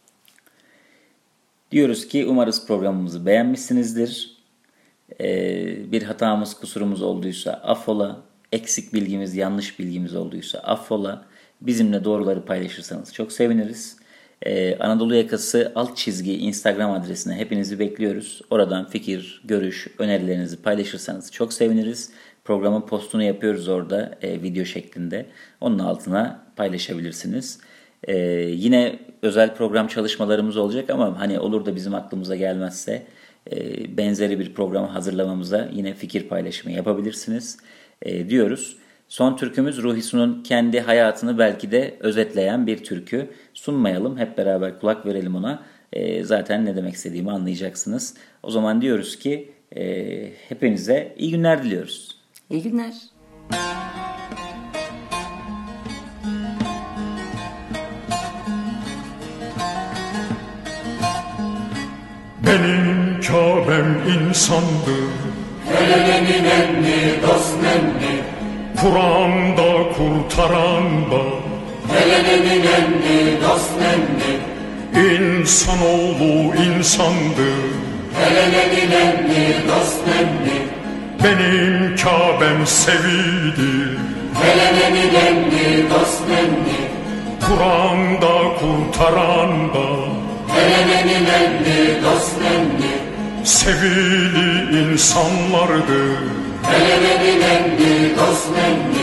Diyoruz ki umarız programımızı beğenmişsinizdir. Ee, bir hatamız, kusurumuz olduysa affola, eksik bilgimiz, yanlış bilgimiz olduysa affola. Bizimle doğruları paylaşırsanız çok seviniriz. Ee, Anadolu Yakası alt çizgi Instagram adresine hepinizi bekliyoruz. Oradan fikir, görüş, önerilerinizi paylaşırsanız çok seviniriz. Programın postunu yapıyoruz orada e, video şeklinde. Onun altına paylaşabilirsiniz. Ee, yine özel program çalışmalarımız olacak ama hani olur da bizim aklımıza gelmezse e, benzeri bir programı hazırlamamıza yine fikir paylaşımı yapabilirsiniz e, diyoruz. Son türkümüz Ruhi Su'nun kendi hayatını belki de özetleyen bir türkü. Sunmayalım, hep beraber kulak verelim ona. E, zaten ne demek istediğimi anlayacaksınız. O zaman diyoruz ki e, hepinize iyi günler diliyoruz. İyi günler. Benim Kabe'm insandı, Helelenin emni, dost nemni, Kur'an'da kurtaran da. Helelenin emni, dost nemni, İnsanoğlu insandı, Helelenin emni, dost nemni, benim Kabe'm sevildi. Helelenin emni, dost nemni, Kur'an'da kurtaran da. Helelenin emni, dost nemni, Sevili insanlardı, Helelenin emni, dost nemni,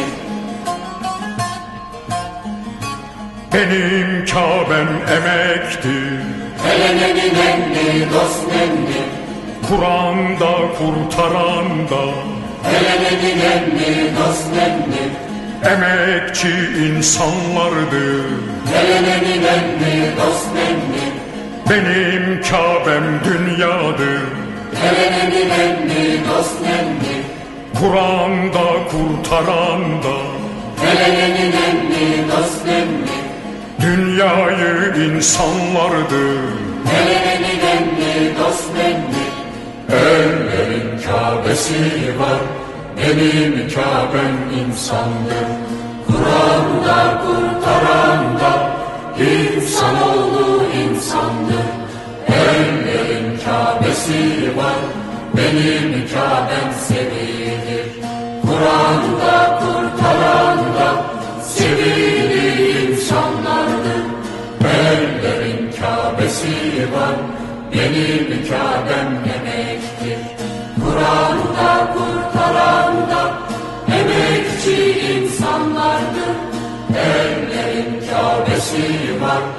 benim Kabe'm emekti. Helelenin emni, dost nemni, Kur'an'da kurtaran da. Helelenin emni, dost nemni, Emekçi insanlardı, Helelenin emni, dost nemni, benim Kabe'm dünyadır. Helelenin emni, dost nemni, Kur'an'da kurtaran da. Helelenin emni, dost nemni, Dünyayı insanlardı, Helelenin emni, dost nemni, ellerin Kabe'si var, benim Kabe'm insandır. Kur'an'da kurtaran da insanoğlu insandır. Ellerin Kabe'si var, benim Kabe'm sevilir. Kur'an'da kurtaran da sevgili insanlardır. Ellerin Kabe'si var, benim Kabe'm emektir. Kur'an'da kurtaran da emekçi insanlardır. Ellerin Kabe'si var,